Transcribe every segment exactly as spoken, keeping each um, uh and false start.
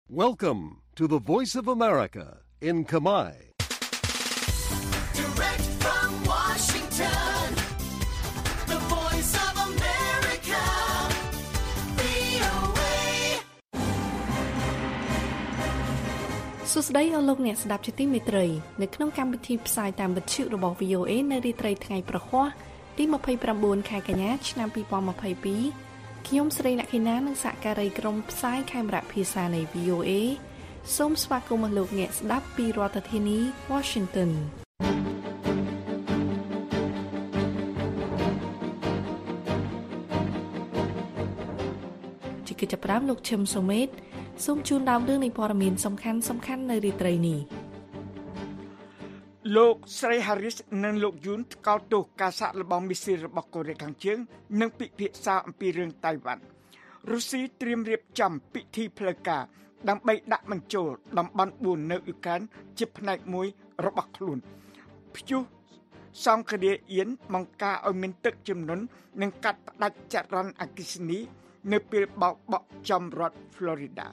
Welcome to the Voice of America in Khmer. Direct from Washington, the Voice of America, វី អូ เอសួស្តីអស់លោកអ្នកស្ដាប់ជាទីមេត្រីនៅក្នុងកម្មវិធីផ្សាយតាមវិទ្យុរបស់ វី អូ เอ នៅរាត្រីថ្ងៃប្រហ័សទីยี่สิบเก้าខែកញ្ញាឆ្នាំยี่สิบยี่สิบสองខ្ញុំស្រីអ្នកខេណានិងសហការីក្រុមផ្សាយខេមរៈភាសានៃ វី អូ เอ សូមស្វាគមន៍លោកអ្នកស្ដាប់ពីរដ្ឋធានី Washington ជាកិច្ចប្រាំលោកឈឹមសូមេតសូមជូនដើមរឿងនៃព័ត៌មានសំខាន់សំខាន់នៅរាត្រីនេះលោកស្រី Harris និងលោក Yoon ថ្កោលទោសការសាកល្បងមីស៊ីលរបស់កូរ៉េខាងជើងនិងពិភាក្សាអំពីរឿងតៃវ៉ាន់រុស្ស៊ីត្រៀមរៀបចំពិធីផ្លូវការដើម្បីដាក់បញ្ចូលតំបន់បួននៅអ៊ុក្រែនជាផ្នែកមួយរបស់ខ្លួនព្យុះសង្គ្រាមអៀនបង្ការឲ្យមានទឹកជំនន់និងកាត់ផ្ដាច់ចរន្តអគ្គិសនីនៅពេលបោកបក់ចំរដ្ឋ Florida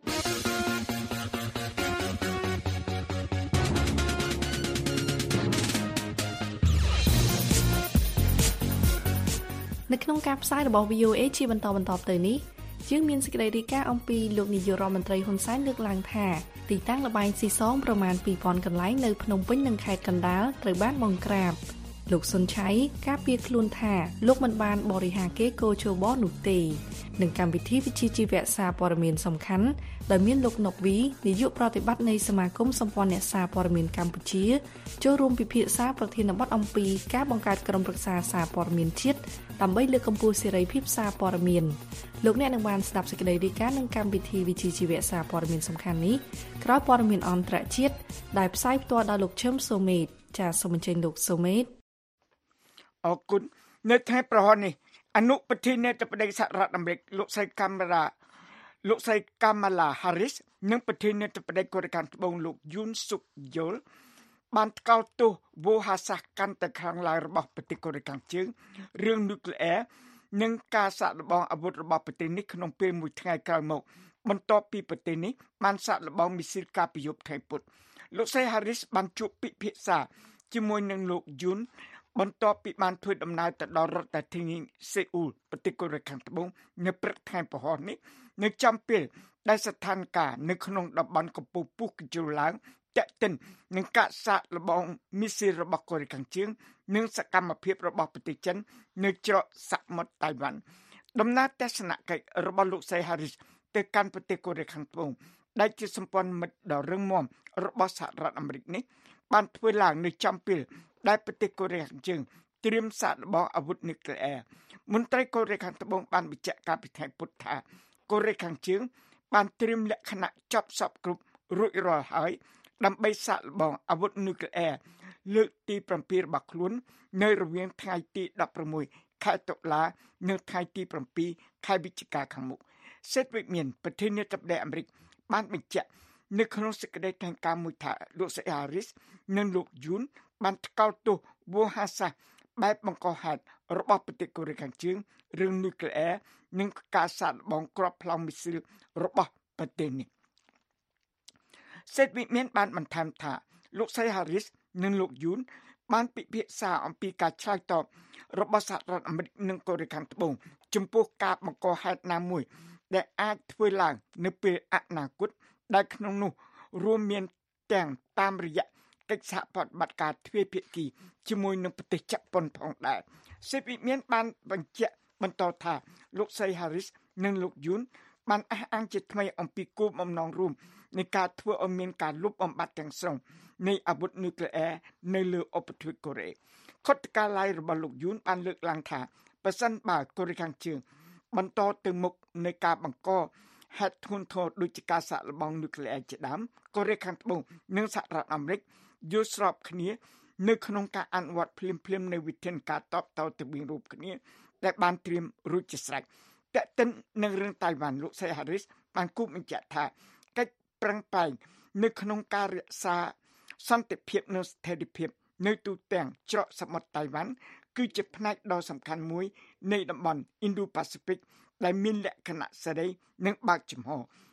នៅក្នុងការផ្សាយរបស់ វី អូ เอ ជាបន្តបន្តទៅនេះយើងមានសេចក្តីរាយការណ៍អំពីលោកនាយករដ្ឋមន្ត្រីហ៊ុនសែនលើកឡើងថាទីតាំងល្បែងស៊ីសងប្រមាណពីរពាន់កន្លែងនៅភ្នំពេញនិងខេត្តកណ្ដាលត្រូវបានបង្ក្រាបលោកសុនឆៃការពារខ្លួនថាលោកមិនបានបរិហាគេកោជបនោះទេនឹងកម្មវិធីវិជ្ជាជីវៈសារព័ត៌មានសំខាន់ដែលមានលោកណុកវីនាយកប្រតិបត្តិនៃសមាគមសម្ព័ន្ធអ្នកសារព័ត៌មានកម្ពុជាចូលរួមពិភាក្សាប្រធានបទអំពីការបង្កើតក្រុមប្រឹក្សាសារព័ត៌មានជាតិដើម្បីលើកកម្ពស់សេរីភាពសារព័ត៌មានលោកអ្នកនឹងបានស្ដាប់សេចក្តីរាយការណ៍នឹងកម្មវិធីវិទ្យាជីវៈសារព័ត៌មានសំខាន់នេះក្រោយព័ត៌មានអន្តរជាតិដែលផ្សាយផ្ទាល់ដោយលោកឈឹមសូមេតចាសសូមអញ្ជើញលោកសូមេតអរគុណនៅថ្ងៃប្រហ័សនេះអនុប្រធានាធិបតីសហរដ្ឋអាមេរិកលោកស្រីកាមេរ៉ាលោកស្រីកាម៉ាឡា Harris និងប្រធានាធិបតីកូរ៉េខាងត្បូងលោក Yoon Suk Yeol បានថ្កោលទោសវោហារសាស្ត្រកាន់តែខ្លាំងឡើងរបស់ប្រទេសកូរ៉េខាងជើងរឿងនុយក្លេអ៊ែរនិងការសាកល្បងអាវុធរបស់ប្រទេសនេះក្នុងពេលមួយថ្ងៃក្រោយមកបន្ទាប់ពីប្រទេសនេះបានសាកល្បងមីស៊ីលកាពីយប់ថ្ងៃពុធលោកស្រី Harris បានជួបពិភាក្សាជាមួយនឹងលោក Yoon បន្ទាប់ពីបានធ្វើដំណើរទៅដល់រដ្ឋធានីសេអ៊ូលប្រទេសកូរ៉េខាងត្បូងនៅព្រឹកថ្ងៃប្រហ័សនេះនៅចំពេលដែលស្ថានភាពនៅក្នុងតំបន់កំពង់ពុះកញ្ជ្រោលឡើងតាក់ទិននឹងការសាកល្បងមីស៊ីលរបស់កូរ៉េខាងជើងនិងសកម្មភាពរបស់ប្រទេសចិននៅច្រកសមុទ្រតៃវ៉ាន់ដំណើរទស្សនកិច្ចរបស់លោកស្រី Harris ទៅកាន់ប្រទេសកូរ៉េខាងត្បូងដែលជាសម្ព័ន្ធមិត្តដ៏រឹងមាំរបស់សហរដ្ឋអាមេរិកនេះបានធ្វើឡើងនៅចំពេលដែលប្រទេសកូរ៉េខាងជើងត្រៀមសាកល្បងអាវុធនុយក្លេអ៊ែរមន្ត្រីកូរ៉េខាងត្បូងបានបញ្ជាក់កាលពីថ្ងៃពុធថាកូរ៉េខាងជើងបានត្រៀមលក្ខណៈចប់សពគ្រប់រួចរាល់ហើយដើម្បីសាកល្បងអាវុធនុយក្លេអ៊ែរលើកទី7របស់ខ្លួននៅរវាងថ្ងៃទីដប់ប្រាំមួយខែតុលានិងថ្ងៃទី7ខែវិច្ឆិកាខាងមុខសេតវិមានប្រធានាធិបតីអាមេរិកបានបញ្ជាក់នៅក្នុងសេចក្តីថ្លែងការណ៍មួយថាលោកស្រី Harris និងលោក Yoon បានថ្កោលទោសវោហារសាស្ត្របែបបង្កហេតុរបស់ប្រទេសកូរ៉េខាងជើងរឿងនុយក្លេអ៊ែរនិងការសាកល្បងគ្រាប់ផ្លោងមីស៊ីលរបស់ប្រទេសនេះសេតវិមានបានបន្ថែមថាលោកស្រី Harris និងលោក Yoon បានពិភាក្សាអំពីការឆ្លើយតបរបស់សហរដ្ឋអាមេរិកនិងកូរ៉េខាងត្បូងចំពោះការបង្កហេតុណាមួយដែលអាចធ្វើឡើងនៅពេលអនាគតដែលក្នុងនោះរួមមានទាំងតាមរយៈកិច្ចសហប្រតិបត្តិការទ្វេភាគីជាមួយនឹងប្រទេសជប៉ុនផងដែរសេតវិមានបានបញ្ជាក់បន្តថាលោកស្រី Harris និងលោក Yoon បានអះអាងជាថ្មីអំពីគោលបំណងរួមនៃការធ្វើឲ្យមានការលុបបំបាត់ទាំងស្រុងនៃអាវុធនុយក្លេអ៊ែរនៅលើឧបទ្វីបកូរ៉េខុទ្ទកាល័យរបស់លោក Yoon បានលើកឡើងថាប្រសិនបើកូរ៉េខាងជើងបន្តទៅមុខនៃការបង្កហេតុធ្ងន់ធ្ងរដូចជាការសាកល្បងនុយក្លេអ៊ែរជាដើមកូរ៉េខាងត្បូងនិងសហរដ្ឋអាមេរិកយល់ស្របគ្នានៅក្នុងការអនុវត្តភ្លាមៗនៅវិធានការតបតទៅវិញរូបគ្នាដែលបានត្រៀមរួចជាស្រេចតែកតិននឹងរឿងតៃវ៉ាន់លោកស្រី Harris បានគូបញ្ជាក់ថាកិច្ចប្រឹងប្រែងនៅក្នុងការរក្សាសន្តិភាពនិងស្ថិរភាពនៅទូទាំងច្រកសមុទ្រតៃវ៉ាន់គឺជាផ្នែកដ៏សំខាន់មួយនៃតំបន់ Indo-Pacific ដែលមានលក្ខណៈសេរីនិងបើកចំហ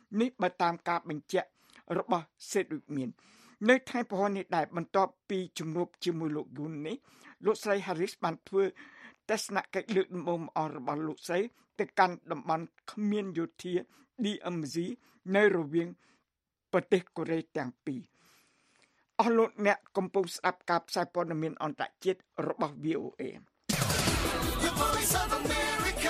នេះបើតាមការបញ្ជាក់របស់សេដ្ឋវិមាននៅថ្ងៃពហុនេះដែរបន្ទាប់ពីជំនួបជាមួយលោកយូននេះលោកស្រី Harris បានធ្វើទស្សនកិច្ចលើកដំបូងអស់របស់លោកស្រីទៅកាន់តំបន់គ្មានយោធា D M Z នៅរវាងប្រទេសកូរ៉េទាំងពីរអស់លោកអ្នកកំពុងស្ដាប់ការផ្សាយព័ត៌មានអន្តរជាតិរបស់ V O A The Voice of America.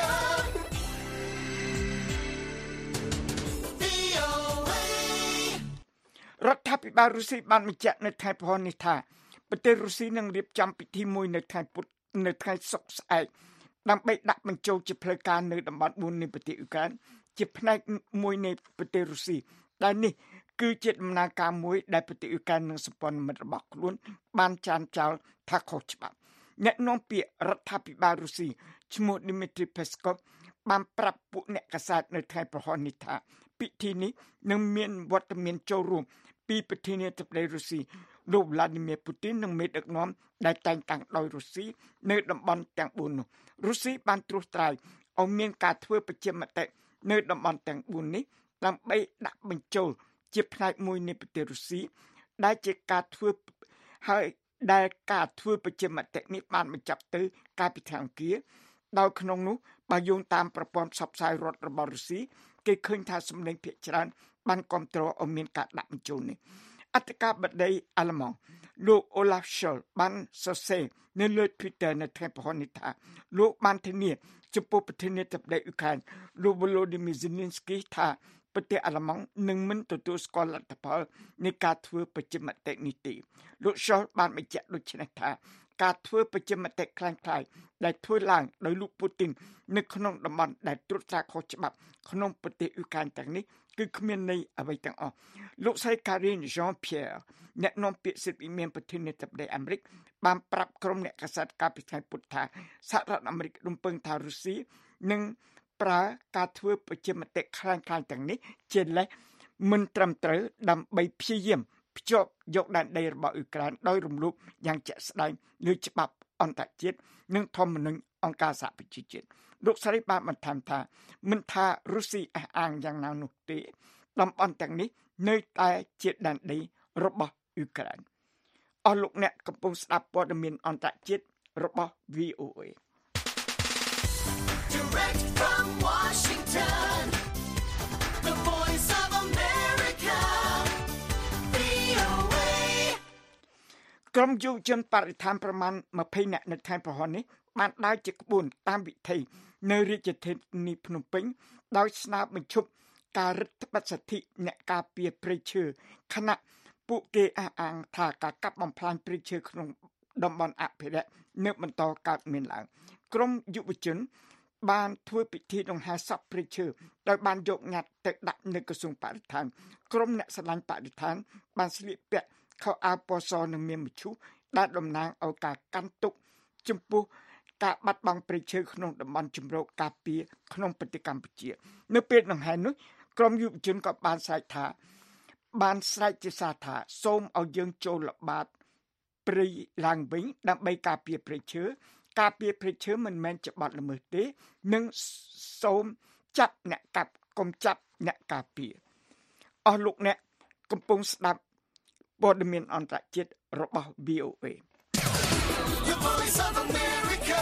V O A. រដ្ឋាភិបាលរុស្ស៊ីបានបញ្ជាក់នៅថ្ងៃពហុនេះថាប្រទេសរុស្ស៊ីនឹងរៀបចំពិធីមួយនៅថ្ងៃពុធនៅថ្ងៃសុក្រស្អែកដើម្បីដាក់បញ្ចូលជាផ្លូវការនៅតំបន់បួននៃប្រទេសអ៊ុក្រែនជាផ្នែកមួយនៃប្រទេសរុស្ស៊ីដែលនេះគឺជាដំណើរការមួយដែលប្រទេសអ៊ុក្រែននិងសម្ព័ន្ធមិត្តរបស់ខ្លួនបានចានចោលថាខុសច្បាប់អ្នកនាំពាក្យរដ្ឋាភិបាលរុស្ស៊ីឈ្មោះ Dmitry Peskov បានប្រាប់ពួកអ្នកកាសែតនៅថ្ងៃប្រហោះនេះថាពិធីនេះនឹងមានវត្តមានចូលរួមពីប្រធានាធិបតីរុស្ស៊ីលោក Vladimir Putin និងមេដឹកនាំដែលតែងតាំងដោយរុស្ស៊ីនៅតំបន់ទាំងបួននោះរុស្ស៊ីបានត្រួសត្រាយឲ្យមានការធ្វើប្រជាមតិនៅតំបន់ទាំងបួននេះដើម្បីដាក់បញ្ចូលជាផ្នែកមួយនៃប្រទេសរុស្ស៊ីដែលជាការធ្វើហើយដែលការធ្វើប្រជាមតិនេះបានបញ្ចប់ទៅកាលពីថ្ងៃអង្គារដោយក្នុងនោះបើយោងតាមប្រព័ន្ធផ្សព្វផ្សាយរដ្ឋរបស់រុស្ស៊ីគេឃើញថាសម្លេងភាគច្រើនបានគ្រប់គ្រងឲ្យមានការដាក់បញ្ចូលនេះអធិការបតីអាល្លឺម៉ង់លោក Olaf Scholz បានសរសេរនៅលើ Twitter នៅថ្ងៃពហុនេះថាលោកបានធានាចំពោះប្រធានាធិបតីអ៊ុក្រែនលោក Volodymyr Zelensky ថាប្រទេសអាល្លឺម៉ង់នឹងមិនទទួលស្គាល់លទ្ធផលនៃការធ្វើប្រជាមតិនេះទេលោក Scholz បានបញ្ជាក់ដូចនេះថាការធ្វើប្រជាមតិคล้ายៗដែលធ្វើឡើងដោយលោកពូទីននៅក្នុងតំបន់ដែលត្រួតត្រាខុសច្បាប់ក្នុងប្រទេសអ៊ុក្រែនទាំងនេះគឺគ្មានន័យអ្វីទាំងអស់លោកស្រី Karine Jean-Pierre អ្នកនាំពាក្យសិទ្ធិវិមានប្រធានាធិបតីអាមេរិកបានប្រាប់ក្រុមអ្នកកាសែតកាលពីថ្ងៃពុធថាសហរដ្ឋអាមេរិករំពឹងថារុស្ស៊ីនឹងប្រើការធ្វើប្រជាមតិคล้ายៗទាំងនេះជាលេសមិនត្រឹមត្រូវដើម្បីព្យាយាមភ្ជាប់យកដែនដីរបស់អ៊ុក្រែនដោយរំលោភយ៉ាងជាក់ស្ដែងលើច្បាប់អន្តរជាតិនិងធម្មនុញ្ញអង្គការសហប្រជាជាតិលោកស្រីបានបន្ថែមថាមិនថារុស្ស៊ីអះអាងយ៉ាងណានោះទេតំបន់ទាំងនេះនៅតែជាដែនដីរបស់អ៊ុក្រែនអស់លោកអ្នកកំពុងស្ដាប់ព័ត៌មានអន្តរជាតិរបស់ V O A Direct from Washington, the Voice of America, V O A. ក្រុមយុវជនបរិស្ថានប្រមាណ20នាក់នៅខេត្តប្រហោះនេះបានដើរជាក្បួនតាមវិថីនៅរាជធានីភ្នំពេញដោយស្នើបញ្ឈប់ការរឹតបន្តឹងសិទ្ធិអ្នកការពារព្រៃឈើខណៈពួកគេអះអាងថាការកាប់បំផ្លាញព្រៃឈើក្នុងតំបន់អភិរក្សនៅបន្តកើតមានឡើងក្រុមយុវជនបានធ្វើពិធីដង្ហែសពព្រៃឈើដោយបានយកញត្តិទៅដាក់នៅក្រសួងបរិស្ថានក្រុមអ្នកស្រឡាញ់បរិស្ថានបានស្លៀកពាក់ខោអាវពណ៌សនិងមានមឈូសដែលតំណាងឲ្យការកាន់ទុក្ខចំពោះការបាត់បង់ព្រៃឈើក្នុងតំបន់ជម្រកការពារក្នុងប្រទេសកម្ពុជានៅពេលដង្ហែនោះក្រុមយុវជនក៏បានស្រែកថាបានស្រែកជាសាថាសូមឲ្យយើងចូលល្បាតព្រៃឡើងវិញដើម្បីការពារព្រៃឈើការពារព្រៃឈើមិនមែនជាបទល្មើសទេនិងសូមចាប់អ្នកកាប់កុំចាប់អ្នកការពារអស់លោកអ្នកកំពុងស្ដាប់ព័ត៌មានអន្តរជាតិរបស់ V O A The Voice of America,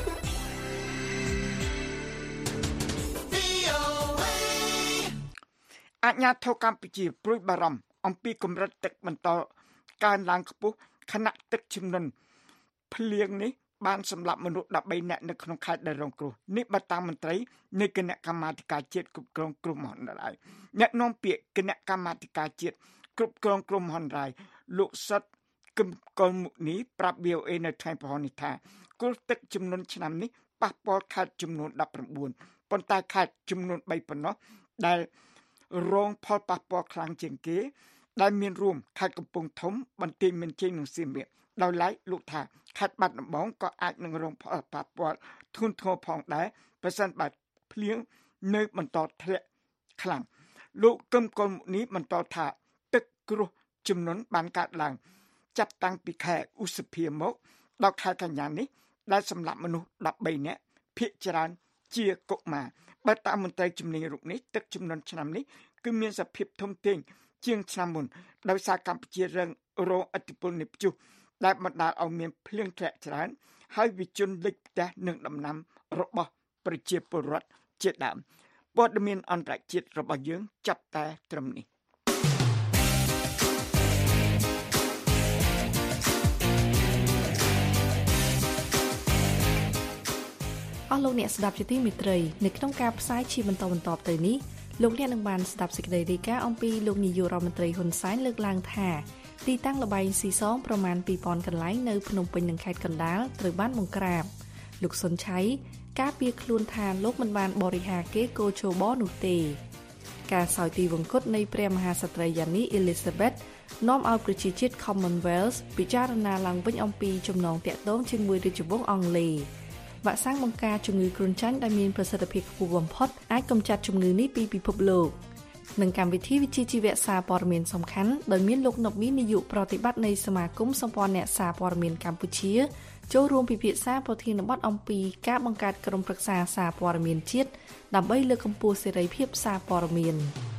V O A. អាជ្ញាធរកម្ពុជាព្រួយបារម្ភអំពីកម្រិតទឹកបន្តកើនឡើងខ្ពស់ខណៈទឹកជំនន់ភ្លៀងនេះបានសម្លាប់មនុស្សដប់បីនាក់នៅក្នុងខេត្តដែលរងគ្រោះនេះបើតាមមន្ត្រីនៃគណៈកម្មាធិការជាតិគ្រប់គ្រងគ្រោះមហន្តរាយអ្នកនាំពាក្យគណៈកម្មាធិការជាតិគ្រប់គ្រងគ្រោះមហន្តរាយលោកសុតគឹមកុលមុនីប្រាប់ V O A នៅថ្ងៃប្រហោះនេះថាគ្រោះទឹកជំនន់ឆ្នាំនេះប៉ះពាល់ខេត្តចំនួនដប់ប្រាំបួនប៉ុន្តែខេត្តចំនួនបីប៉ុណ្ណោះដែលរងផលប៉ះពាល់ខ្លាំងជាងគេដែលមានរួមខេត្តកំពង់ធំបន្ទាយមានជ័យនិងសៀមរាបដោយឡែកលោកថាខេត្តបាត់ដំបងក៏អាចនឹងរងផលប៉ះពាល់ធ្ងន់ធ្ងរផងដែរប្រសិនបើភ្លៀងនៅបន្តធ្លាក់ខ្លាំងលោកកឹមកុលមុនីបន្តថាទឹកគ្រោះជំនន់បានកើតឡើងចាប់តាំងពីខែឧសភាមកដល់ខែកញ្ញានេះដែលសម្លាប់មនុស្សដប់បីនាក់ភាគច្រើនជាកុមារបើតាមមន្ត្រីជំនាញរូបនេះទឹកជំនន់ឆ្នាំនេះគឺមានសភាពធំធេងជាងឆ្នាំមុនដោយសារកម្ពុជារងរងឥទ្ធិពលនៃព្យុះដែលបណ្ដាលឲ្យមានភ្លៀងធ្លាក់ច្រើនហើយវិជនលិចផ្ទះនិងដំណាំរបស់ប្រជាពលរដ្ឋជាដើមព័ត៌មានអន្តរជាតិរបស់យើងចាប់តែត្រឹមនេះអស់លោកអ្នកស្ដាប់ជាទីមេត្រីនៅក្នុងការផ្សាយជាបន្តបន្ទាប់ទៅនេះលោកអ្នកនឹងបានស្ដាប់សេចក្តីរាយការណ៍អំពីលោកនាយករដ្ឋមន្ត្រីហ៊ុនសែនលើកឡើងថាទីតាំងល្បែងស៊ីសងប្រមាណពីរពាន់កន្លែងនៅភ្នំពេញនិងខេត្តកណ្ដាលត្រូវបានបង្ក្រាបលោកសុនឆៃការពារខ្លួនថាលោកមិនបានបរិហាគេកោជបនោះទេការសោយទីវង្គតនៃព្រះមហាក្សត្រីយ៉ានីអេលីសាបេតនាំឲ្យប្រជាជាតិ Commonwealth ពិចារណាឡើងវិញអំពីចំណងតាក់ទងជាមួយរាជវង្សអង់គ្លេសវ៉ាក់សាំងបង្ការជំងឺគ្រុនចាញ់ដែលមានប្រសិទ្ធភាពខ្ពស់បំផុតអាចកម្ចាត់ជំងឺនេះពីពិភពលោកនឹងកម្មវិធីវិទ្យាជីវៈសារព័ត៌មានសំខាន់ដោយមានលោកណូមីនាយកប្រតិបត្តិនៃសមាគមសម្ព័ន្ធអ្នកសារព័ត៌មានកម្ពុជាចូលរួមពិភាក្សាប្រធានបទអំពីការបង្កើតក្រុមប្រឹក្សាសារព័ត៌មានជាតិដើម្បីលើកកម្ពស់សេរីភាពសារព័ត៌មាន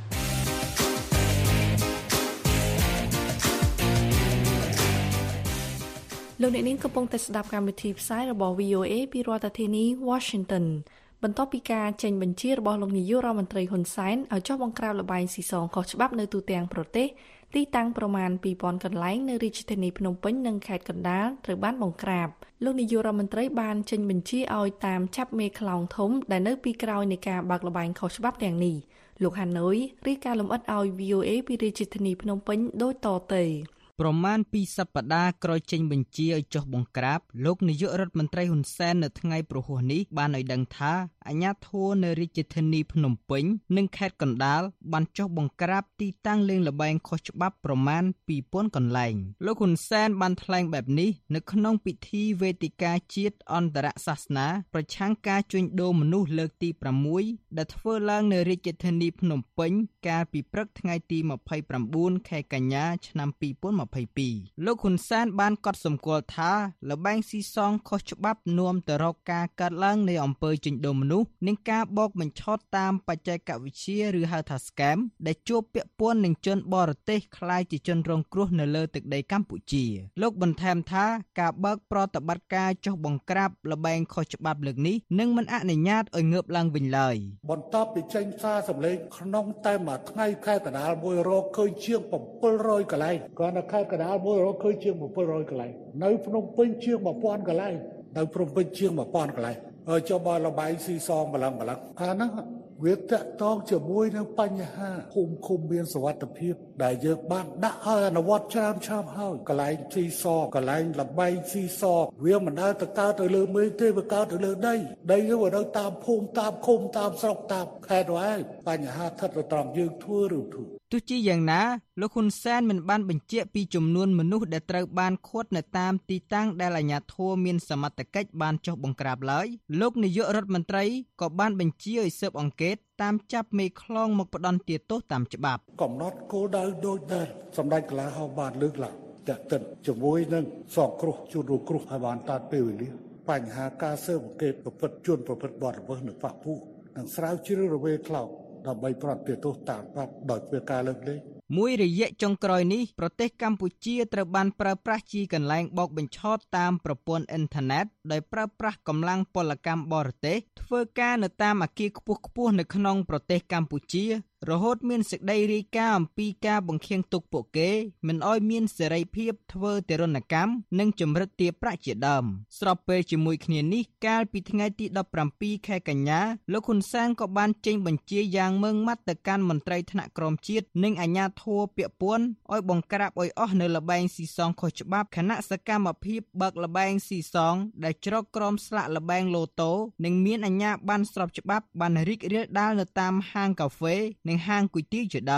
លោកអ្នកនាងកំពុងតែស្ដាប់កម្មវិធីផ្សាយរបស់ វី អូ អេ ពីរដ្ឋធានី Washington បន្ទាប់ពីការចេញបញ្ជារបស់លោកនាយករដ្ឋមន្ត្រីហ៊ុនសែនឲ្យចុះបង្ក្រាបល្បែងស៊ីសងខុសច្បាប់នៅទូទាំងប្រទេសទីតាំងប្រមាណពីរពាន់កន្លែងនៅរាជធានីភ្នំពេញនិងខេត្តកណ្ដាលត្រូវបានបង្ក្រាបលោកនាយករដ្ឋមន្ត្រីបានចេញបញ្ជាឲ្យតាមចាប់មេខ្លោងធំដែលនៅពីក្រោយនៃការបើកល្បែងខុសច្បាប់ទាំងនេះលោកហាណូយរាយការណ៍លម្អិតឲ្យ វី អូ អេ ពីរាជធានីភ្នំពេញដូចតទៅប្រមាណពីសប្តាហ៍ក្រោយចេញបញ្ជាឲ្យចុះបង្ក្រាបលោកនាយករដ្ឋមន្ត្រីហ៊ុនសែននៅថ្ងៃប្រហ័សនេះបានឲ្យដឹងថាអាជ្ញាធរនៅរាជធានីភ្នំពេញនិងខេត្តកណ្ដាលបានចុះបង្ក្រាបទីតាំងលេងល្បែងខុសច្បាប់ប្រមាណពីរពាន់កន្លែងលោកហ៊ុនសែនបានថ្លែងបែបនេះនៅក្នុងពិធីវេទិកាជាតិអន្តរសាសនាប្រឆាំងការជួញដូរមនុស្សលើកទីប្រាំមួយដែលធ្វើឡើងនៅរាជធានីភ្នំពេញកាលពីព្រឹកថ្ងៃទីម្ភៃប្រាំបួនខែកញ្ញាឆ្នាំពីរពាន់ម្ភៃពីរលោកហ៊ុនសែនបានកត់សម្គាល់ថាល្បែងស៊ីសងខុសច្បាប់នាំទៅរកការកើតឡើងនៃអំពើជួញដូរមនុស្សនិងការបោកបញ្ឆោតតាមបច្ចេកវិទ្យាឬហៅថា scam ដែលជួបពាក់ព័ន្ធនឹងជនបរទេសក្លាយជាជនរងគ្រោះនៅលើទឹកដីកម្ពុជាលោកបន្ថែមថាការបើកប្រតិបត្តិការចុះបង្ក្រាបល្បែងខុសច្បាប់លើកនេះនឹងមិនអនុញ្ញាតឲ្យងើបឡើងវិញឡើយបន្ទាប់ពីចេញសារសម្លេងក្នុងតែមួយថ្ងៃខេត្តកណ្ដាលមួយរកឃើញជាងbảy trămកន្លែងគាត់នៅខេត្តកណ្ដាលមួយរកឃើញជាងbảy trămកន្លែងនៅភ្នំពេញជាងmột nghìnកន្លែងនៅភ្នំពេញជាងmột nghìnកន្លែងហើយចុះបើល្បែងស៊ីសងម្លឹងម្លឹងអាហ្នឹងវាតកតងជាមួយនឹងបញ្ហាភូមិឃុំមានសុវត្ថិភាពដែលយើងបានដាក់ឲ្យអនុវត្តច្រើនឆ្នាំហើយកន្លែងស៊ីសងកន្លែងល្បែងស៊ីសងវាមិនដែលទៅកើតទៅលើមេឃទេវាកើតទៅលើដីដីវានៅតាមភូមិតាមឃុំតាមស្រុកតាមខេត្តនោះហើយបញ្ហាស្ថិតនៅត្រង់យើងធ្វើឬធ្វើទោះជាយ៉ាងណាលោកហ៊ុនសែនមិនបានបញ្ជាក់ពីចំនួនមនុស្សដែលត្រូវបានឃាត់នៅតាមទីតាំងដែលអាជ្ញាធរមានសមត្ថកិច្ចបានចុះបង្ក្រាបឡើយលោកនាយករដ្ឋមន្ត្រីក៏បានបញ្ជាឲ្យស៊ើបអង្កេតតាមចាប់មេខ្លោងមកផ្ដន្ទាទោសតាមច្បាប់កំណត់គោលដៅដូចដែរសម្ដេចកន្លះហៅបានលើកឡើងតែតិនជាមួយនឹងសង្គ្រោះជួនរងគ្រោះឲ្យបានតាត់ពេលវេលាបញ្ហាការស៊ើបអង្កេតប្រព្រឹត្តជនប្រព្រឹត្តបទល្មើសនៅបកពួកនិងស្រាវជ្រាវរវេខ្លោងដើម្បីប្រតិទោសតាមច្បាប់ដោយធ្វើការលើកលែងមួយរយៈចុងក្រោយនេះប្រទេសកម្ពុជាត្រូវបានប្រើប្រាស់ជាកន្លែងបោកបញ្ឆោតតាមប្រព័ន្ធអ៊ីនធឺណិតដោយប្រើប្រាស់កម្លាំងពលកម្មបរទេសធ្វើការនៅតាមអគារខ្ពស់ៗនៅក្នុងប្រទេសកម្ពុជារហូតមានសេចក្តីរាយការណ៍អំពីការបង្ខៀងទុកពួកគេមិនឲ្យមានសេរីភាពធ្វើទារុណកម្មនិងចម្រិតទារប្រាក់ជាដើមស្របពេលជាមួយគ្នានេះកាលពីថ្ងៃទីដប់ប្រាំពីរខែកញ្ញាលោកហ៊ុនសែនក៏បានចេញបញ្ជាយ៉ាងម៉ឺងម៉ាត់ទៅកាន់មន្ត្រីថ្នាក់ក្រមជាតិនិងអាជ្ញាធរពាក់ព័ន្ធឲ្យបង្ក្រាបឲ្យអស់នៅល្បែងស៊ីសងខុសច្បាប់ខណៈសកម្មភាពបើកល្បែងស៊ីសងដែលជ្រកក្រោមស្លាកល្បែងលូតូនិងមានអាជ្ញាប័ណ្ណស្របច្បាប់បានរីករាលដាលនៅតាមហាងកាហ្វេនិងហាងគុយទាវជាដើម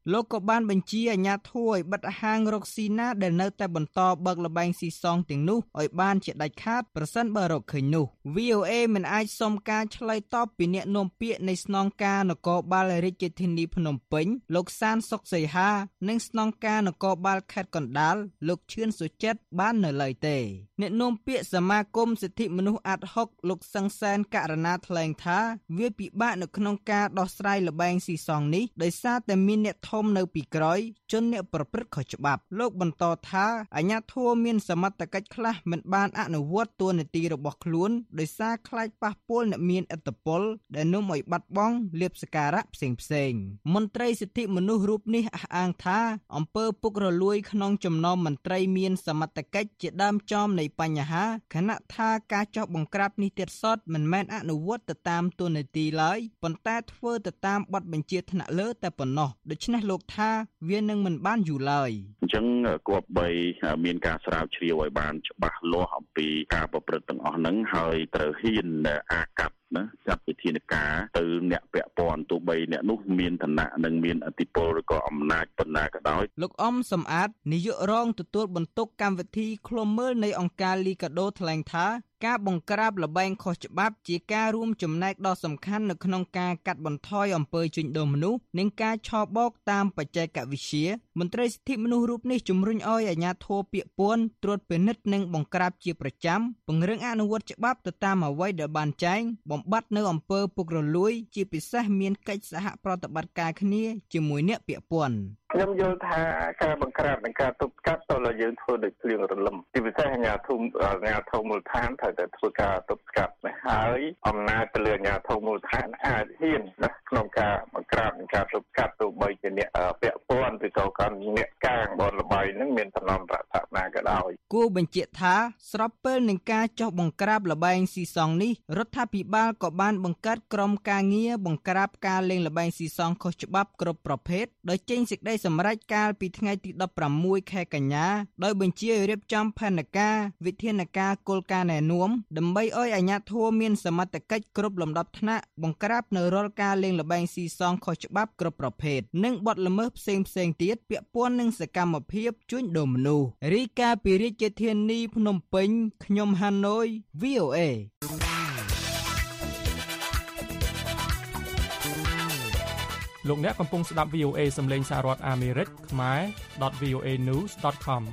លោកក៏បានបញ្ជាអាជ្ញាធរឲ្យបិទហាងរកស៊ីណាដែលនៅតែបន្តបើកល្បែងស៊ីសងទាំងនោះឲ្យបានជាដាច់ខាតប្រសិនបើរកឃើញនោះ វី អូ អេ មិនអាចសុំការឆ្លើយតបពីអ្នកនាំពាក្យនៃស្នងការនគរបាលរាជធានីភ្នំពេញលោកសានសុកសីហានិងស្នងការនគរបាលខេត្តកណ្ដាលលោកឈឿនសុចិត្តបាននៅឡើយទេអ្នកនាំពាក្យសមាគមសិទ្ធិមនុស្សអាត់ហុកលោកសង្សានករណាថ្លែងថាវាពិបាកនៅក្នុងការដោះស្រាយល្បែងស៊ីសងនេះដោយសារតែមានអ្នកធំនៅពីក្រោយជនអ្នកប្រព្រឹត្តខុសច្បាប់លោកបន្តថាអាជ្ញាធរមានសមត្ថកិច្ចខ្លះមិនបានអនុវត្តតួនាទីរបស់ខ្លួនដោយសារខ្លាចប៉ះពាល់អ្នកមានឥទ្ធិពលដែលនាំឲ្យបាត់បង់លៀបសក្ការៈផ្សេងផ្សេងមន្ត្រីសិទ្ធិមនុស្សរូបនេះអះអាងថាអំពើពុករលួយក្នុងចំណោមមន្ត្រីមានសមត្ថកិច្ចជាដើមចមនៃបញ្ហាខណៈថាការចោះបង្ក្រាបនេះទៀតសតមិនមែនអនុវត្តទៅតាមតួនាទីឡើយប៉ុន្តែធ្វើទៅតាមបទបញ្ជាថ្នាក់លើតែប៉ុណ្ណោះដូច្នេះលោកថាវានឹងមិនបានយូរឡើយអញ្ចឹងគប្បីមានការស្រាវជ្រាវឲ្យបានច្បាស់លាស់អំពីការប្រព្រឹត្តទាំងអស់ហ្នឹងហើយត្រូវហ៊ានអាកប្បណាចាត់វិធានការទៅអ្នកពាក់ព័ន្ធទោះបីអ្នកនោះមានឋានៈនិងមានឥទ្ធិពលឬក៏អំណាចប៉ុណ្ណាក៏ដោយលោកអំសំអាតនាយករងទទួលបន្ទុកកម្មវិធីឃ្លាំមើលនៃអង្គការលីកាដូថ្លែងថាការបង្ក្រាបល្បែងខុសច្បាប់ជាការរួមចំណែកដ៏សំខាន់នៅក្នុងការកាត់បន្ថយអំពើជួញដូរមនុស្សនិងការឆបោកតាមបច្ចេកវិទ្យាមន្ត្រីសិទ្ធិមនុស្សរូបនេះជំរុញឲ្យអាជ្ញាធរពាក្យពាន់ត្រួតពិនិត្យនិងបង្ក្រាបជាប្រចាំពង្រឹងអនុវត្តច្បាប់ទៅតាមអ្វីដែលបានចែងបំបត្តិនៅអំពើពុករលួយជាពិសេសមានកិច្ចសហប្រតិបត្តិការគ្នាជាមួយអ្នកពាក់ព័ន្ធខ្ញុំយល់ថាការបង្ក្រាបនិងការទប់ស្កាត់តើយើងធ្វើដូចភ្លៀងរលឹមជាពិសេសអាជ្ញាធរអាជ្ញាធរមូលដ្ឋានត្រូវតែធ្វើការទប់ស្កាត់ហើយអំណាចទៅលើអាជ្ញាធរមូលដ្ឋានអាចហ៊ានណាក្នុងការបង្ក្រាបនិងការទប់ស្កាត់ទោះបីជាអ្នកពាក់ព័ន្ធឬក៏ការអ្នកកាងបនលបាយនឹងមានតំណែងរដ្ឋាភិបាលក៏ដោយគួរបញ្ជាក់ថាស្របពេលនឹងការចុះបង្ក្រាបល្បែងស៊ីសងនេះរដ្ឋាភិបាលក៏បានបង្កើតក្រុមការងារបង្ក្រាបការលេងល្បែងស៊ីសងខុសច្បាប់គ្រប់ប្រភេទដោយចេញសេចក្តីសម្រេចកាលពីថ្ងៃទីដប់ប្រាំមួយខែកញ្ញាដោយបញ្ជាឲ្យរៀបចំផែនការវិធានការគោលការណ៍ណែនាំដើម្បីឲ្យអាជ្ញាធរមានសមត្ថកិច្ចគ្រប់លំដាប់ថ្នាក់បង្ក្រាបនៅរាល់ការលេងល្បែងស៊ីសងខុសច្បាប់គ្រប់ប្រភេទនិងបទល្មើសផ្សេងផ្សេងទៀតពាក់ព័ន្ធនឹងសកម្មភាពជួញដូរមនុស្សរាយការណ៍ពីរាជធានីភ្នំពេញខ្ញុំហាណូយ វី អូ អេលោកអ្នកកំពុងស្ដាប់ វី អូ អេ សំឡេងសាររដ្ឋអាមេរិកខ្មែរ .វី អូ អេ news ដត com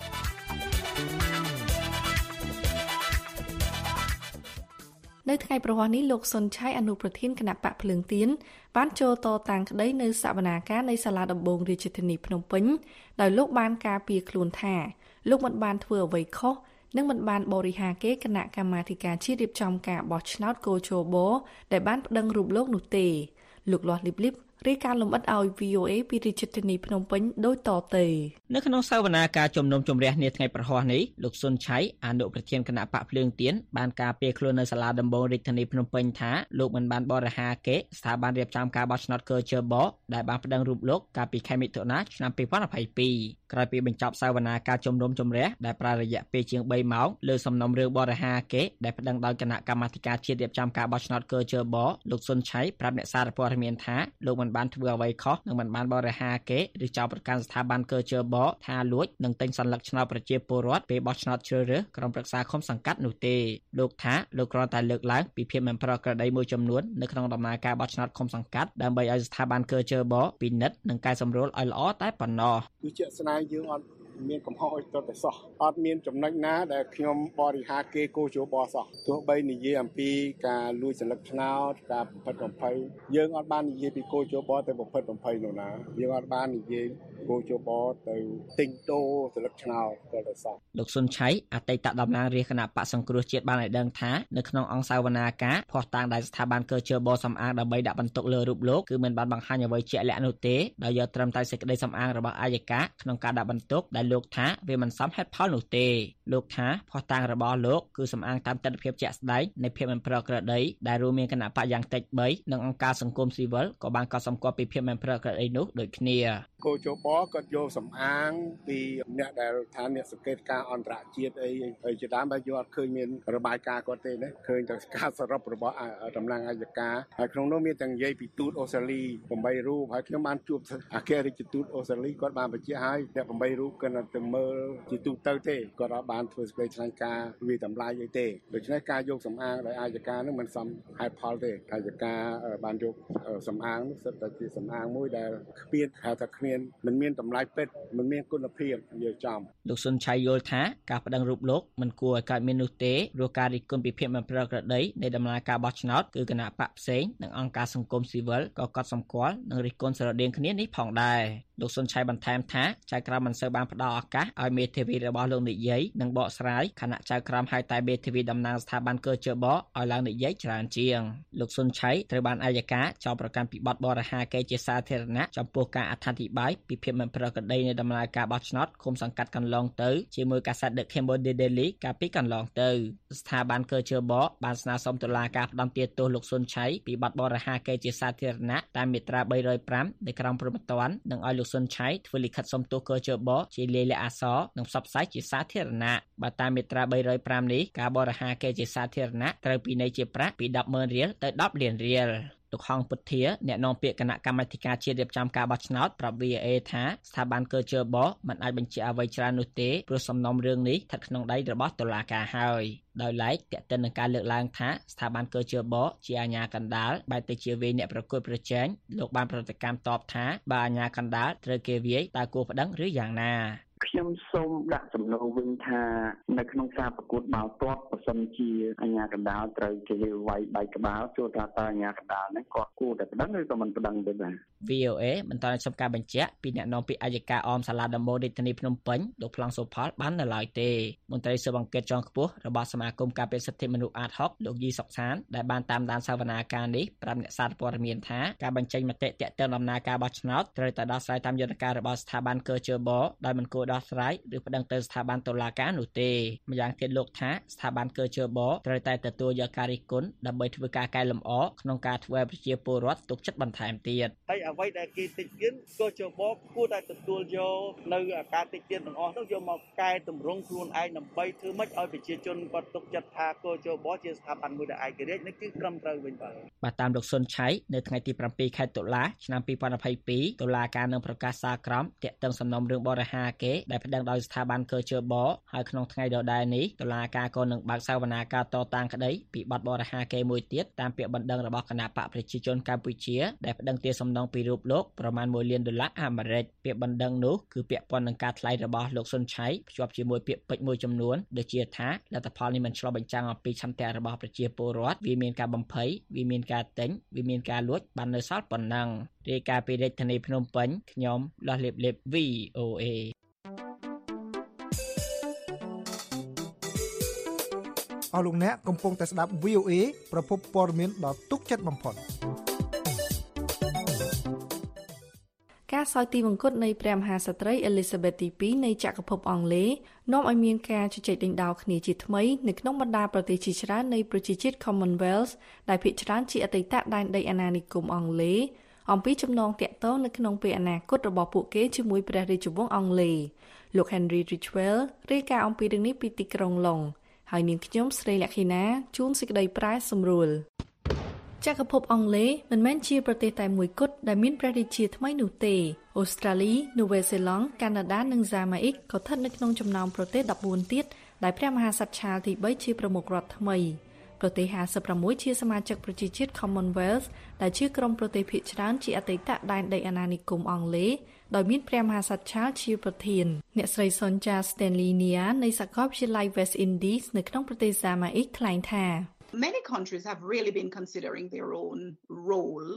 នៅថ្ងៃប្រហ័សនេះលោកសុនឆៃអនុប្រធានគណៈបកភ្លើងទៀនបានចូលតតាំងក្តីនៅសវនាការនៃសាលាដំបងរាជធានីភ្នំពេញដោយលោកបានការពារខ្លួនថាលោកមិនបានធ្វើអ្វីខុសនិងមិនបានបរិហាគេគណៈកម្មាធិការជាតិរៀបចំការបោះឆ្នោតកោជបដែលបានប្តឹងរូបលោកនោះទេលោកលាស់លីបលីបរាយការណ៍លម្អិតឲ្យ វី អូ អេ ពីរាជធានីភ្នំពេញដូចតទៅនៅក្នុងសវនាការជំនុំជម្រះនាថ្ងៃប្រហ័សនេះលោកសុនឆៃអនុប្រធានគណៈបកភ្លើងទៀនបានការពារខ្លួននៅសាលាដំបងរាជធានីភ្នំពេញថាលោកមិនបានបរិហាគេស្ថាប័នរៀបចំការបោះឆ្នោតកោជបដែលបានប្តឹងរូបលោកកាលពីខែមិថុនាឆ្នាំពីរពាន់ยี่สิบสองក្រោយពីបញ្ចប់សវនាការជំនុំជម្រះដែលប្រើរយៈពេលជាងបីម៉ោងលើសំណុំរឿងបរិហាគេដែលប្តឹងដោយគណៈកម្មាធិការជាតិរៀបចំការបោះឆ្នោតកោជបលោកសុនឆៃប្រាប់អ្នកសារព័ត៌មានថាលោកមិនបានធ្វើអ្វីខុសនិងមិនបានបរិហាគេឬចោទប្រកាន់ស្ថាប័នកោជបថាលួចនិងទិញសัญลักษณ์ឆ្នោតប្រជាពលរដ្ឋពេលបោះឆ្នោតជ្រើសរើសក្រុមប្រឹក្សាឃុំសង្កាត់នោះទេលោកថាលោកគ្រាន់តែលើកឡើងពីភាពមិនប្រក្រតីមួយចំនួននៅក្នុងដំណើរការបោះឆ្នោតឃុំសង្កាត់ដើម្បីឲ្យស្ថាប័នកោជបពិនិត្យនិងកែសម្រួលឲ្យល្អតែប៉ុណ្ណោះគឺជាស្នាយើងអត់មានកំហុសអីទៅតែសោះអត់មានចំណុចណាដែលខ្ញុំបរិហាគេគោជបសោះទោះបីនិយាយអំពីការលួចសន្លឹកឆ្នោតការបំផិតបំភ័យយើងអត់បាននិយាយពីគោជបទៅបំផិតបំភ័យនោះណាយើងអត់បាននិយាយគោជបទៅទិញដូរសន្លឹកឆ្នោតទៅតែសោះលោកសុនឆៃអតីតតំណាងរាជគណៈបក្សសង្គ្រោះជាតិបានឲ្យដឹងថានៅក្នុងអង្គសាវនាការភស្តុតាងដែលស្ថាប័នកោជបសំអាងដើម្បីដាក់បន្ទុកលើរូបលោកគឺមិនបានបង្ហាញអ្វីជាក់លាក់នោះទេដោយយកត្រឹមតែសេចក្តីសំអាងរបស់អាយកាក្នុងការដាក់បន្ទុកដែលលោកថាវាមិនសមហេតុផលនោះទេលោកថាផុសតាងរបស់លោកគឺសំអាងតាមទស្សនវិជ្ជាជាក់ស្ដែងនៃភាពមិនប្រក្រតីដែលរួមមានគណៈបកយ៉ាងតិចបីនិងអង្គការសង្គមស៊ីវិលក៏បានកត់សម្គាល់ពីភាពមិនប្រក្រតីនោះដូចគ្នាកោជបគាត់យកសំអាងពីអ្នកដែលថាអ្នកសង្កេតការអន្តរជាតិអីហើយជាដើមបើយកអត់ឃើញមានរបាយការណ៍គាត់ទេណាឃើញតែការសរុបរបស់តំណាងអัยការហើយក្នុងនោះមានទាំងនិយាយពីទូតអូស្ត្រាលី8រូបហើយខ្ញុំបានជួបអគ្គរដ្ឋទូតអូស្ត្រាលីគាត់បានបញ្ជាក់ឲ្យអ្នក8រូបគាត់ទៅមើលជាទូទៅទេគាត់អត់បានធ្វើសេចក្តីថ្លែងការណ៍វាតម្លៃអីទេដូច្នេះការយកសំអាងដោយអัยការនោះមិនសមហេតុផលទេអัยការបានយកសំអាងនោះសិតតែជាសំអាងមួយដែលគ្មានហៅថាគ្មានមិនមានតម្លៃពិតមិនមានគុណភាពយកចំលោកសុនឆៃយល់ថាការប្តឹងរូបលោកមិនគួរឲ្យកើតមាននោះទេព្រោះការរិះគន់ពីភាពមិនប្រក្រតីនៃដំណើរការបោះឆ្នោតគឺគណៈបកផ្សេងនិងអង្គការសង្គមស៊ីវិលក៏កត់សម្គាល់និងរិះគន់ស្រដៀងគ្នានេះផងដែរលោកសុនឆៃបន្ថែមថាចៅក្រមមិនសូវបានផ្ដល់ឱកាសឲ្យមេធាវីរបស់លោកនិយាយនិងបកស្រាយខណៈចៅក្រមហៅតែមេធាវីតំណាងស្ថាប័នកជបឲ្យឡើងនិយាយច្រើនជាងលោកសុនឆៃត្រូវបានអัยការចោទប្រកាន់ពីបទបរិហាកេរជាសាធារណៈចំពោះការអត្ថាធិប្បាយពីភាពមិនប្រក្រតីនៃដំណើរការបោះឆ្នោតឃុំសង្កាត់កន្លងទៅជាមួយកាសែត The Cambodia Daily កាលពីកន្លងទៅស្ថាប័នកជបបានស្នើសុំតុលាការផ្តន្ទាទោសលោកសុនឆៃពីបទបរិហាកេរជាសាធារណៈតាមមាត្រា3០៥នៃក្រមព្រហ្មទណ្ឌនិងឲ្យលោកសុនឆៃធ្វើលិខិតសុំទោសកជបជាលាយលក្ខណ៍អក្សរនិងផ្សព្វផ្សាយជាសាធារណៈបើតាមមាត្រា3០៥នេះការបរិហាកេរជាសាធារណៈត្រូវពិន័យជាប្រាក់ពី ដប់ម៉ឺន រៀលទៅដប់លានរៀលលោកហងពុទ្ធាអ្នកនាំពាក្យគណៈកម្មាធិការជាតិរៀបចំការបោះឆ្នោតប្រាប់ វី អូ អេ ថាស្ថាប័នកជបមិនអាចបញ្ជាក់អ្វីច្រើននោះទេព្រោះសំណុំរឿងនេះស្ថិតក្នុងដៃរបស់តុលាការហើយដោយឡែកទាក់ទិននឹងការលើកឡើងថាស្ថាប័នកជបជាអាជ្ញាកណ្ដាលបែរទៅជាវាយអ្នកប្រកួតប្រជែងលោកបានប្រតិកម្មតបថាបើអាជ្ញាកណ្ដាលត្រូវគេវាយតើគួរប្តឹងឬយ៉ាងណាខ្ញុំសូមដាក់សំណួរវិញថានៅក្នុងការប្រកួតបាល់ទាត់បើសិនជាអាជ្ញាកណ្ដាលត្រូវគេវាយបែកក្បាលចូលថាតើអាជ្ញាកណ្ដាលហ្នឹងគាត់គួរតែប្តឹងឬក៏មិនប្តឹងទេបាទវី អូ អេ មិនទាន់សុំការបញ្ជាក់ពីអ្នកនាំពាក្យអัยការអមសាលាដំបូងរាជធានីភ្នំពេញលោកប្លង់សុផលបាននៅឡើយទេមន្ត្រីស៊ើបអង្កេតជាន់ខ្ពស់របស់សមាគមការពារសិទ្ធិមនុស្សអាតហុកលោកយីសុកសានដែលបានតាមដានសវនាការនេះប្រាប់អ្នកសារព័ត៌មានថាការបញ្ចេញមតិទាក់ទងដំណើរការបោះឆ្នោតត្រូវតែដោះស្រាយតាមយន្តការរបស់ស្ថាប័នកជបដោយមិនគួរដោះស្រាយឬប្តឹងទៅស្ថាប័នតុលាការនោះទេម្យ៉ាងទៀតលោកថាស្ថាប័នកជបត្រូវតែទទួលយកការរិះគន់ដើម្បីធ្វើការកែលម្អក្នុងការធ្វើឲ្យប្រជាពលរដ្ឋទុកចិត្តបន្ថែមទៀតហើយអ្វីដែលគេតិចទៀតកជបគួរតែទទួលយកនៅការតិចទៀតទាំងអស់នោះយកមកកែតម្រង់ខ្លួនឯងដើម្បីធ្វើម៉េចឲ្យប្រជាជនគាត់ទុកចិត្តថាកជបជាស្ថាប័នមួយដែលឯករាជ្យនេះគឺត្រឹមត្រូវវិញបាទបាទតាមលោកសុនឆៃនៅថ្ងៃទី7ខែតុលាឆ្នាំ2022តុលាការនឹងប្រកាសសាលក្រមទាក់ទងសំណុំរឿងបរិហាកេរដែលប្តឹងដោយស្ថាប័នកជបហើយក្នុងថ្ងៃដដែលនេះតុលាការក៏នឹងបើកសវនាការតតាំងក្តីពីបទបរិហាកេរមួយទៀតតាមពាក្យបណ្ដឹងរបស់គណៈបកប្រជាជនកម្ពុជាដែលប្តឹងទារសំណងពីរូបលោកប្រមាណមួយលានដុល្លារអាមេរិកពាក្យបណ្ដឹងនោះគឺពាក់ព័ន្ធនឹងការថ្លែងរបស់លោកសុនឆៃភ្ជាប់ជាមួយពាក្យពេចន៍មួយចំនួនដូចជាថាលទ្ធផលនេះមិនឆ្លុះបញ្ចាំងអំពីឆន្ទៈរបស់ប្រជាពលរដ្ឋវាមានការបំភ័យវាមានការទិញវាមានការលួចបាននៅសល់ប៉ុណ្ណឹងរាយការណ៍ពីរាជធានីភ្នំពេញខ្ញុំលាស់លៀបលៀប វី អូ អេអស់លោកអ្នកកំពុងតែស្ដាប់ វី អូ អេ ប្រភពព័ត៌មានដ៏ទុកចិត្តបំផុតការសោយទីវង្គតនៃព្រះមហាក្សត្រី Elizabeth ទីពីរនៃចក្រភពអង់គ្លេសនាំឲ្យមានការជជែកដេញដោលគ្នាជាថ្មីនៅក្នុងបណ្ដាប្រទេសជាច្រើននៃប្រជាជាតិ Commonwealth ដែលភាគច្រើនជាអតីតដែនដីអាណានិគមអង់គ្លេសអំពីចំណងតាក់ទងនៅក្នុងពេលអនាគតរបស់ពួកគេជាមួយព្រះរាជវង្សអង់គ្លេសលោក Henry Ridgwell រាយការណ៍អំពីរឿងនេះពីទីក្រុងឡុងហើយនាងខ្ញុំស្រីលក្ខិណាជួនសេចក្តីប្រែសម្រួលចក្រភពអង់គ្លេសមិនមែនជាប្រទេសតែមួយគត់ដែលមានព្រះរាជាថ្មីនោះទេអូស្ត្រាលី នូវែលសេឡង់ កាណាដានិងហ្សាម៉ាអ៊ិកក៏ស្ថិតនៅក្នុងចំណោមប្រទេសដប់បួនទៀតដែលព្រះមហាក្សត្រឆាលទីបីជាប្រមុខរដ្ឋថ្មីប្រទេសห้าสิบหกជាសមាជិកប្រជាជាតិ Commonwealth ដែលជាក្រុមប្រទេសភាគច្រើនជាអតីតដែនដីអាណានិគមអង់គ្លេសដោយមានព្រះមហាក្សត្រឆាលជាប្រធានអ្នកស្រី Sonja Stanley Nia នៃសាកលវិទ្យាល័យ West Indies នៅក្នុងប្រទេសហ្សាម៉ាអ៊ិកថ្លែងថា Many countries have really been considering their own role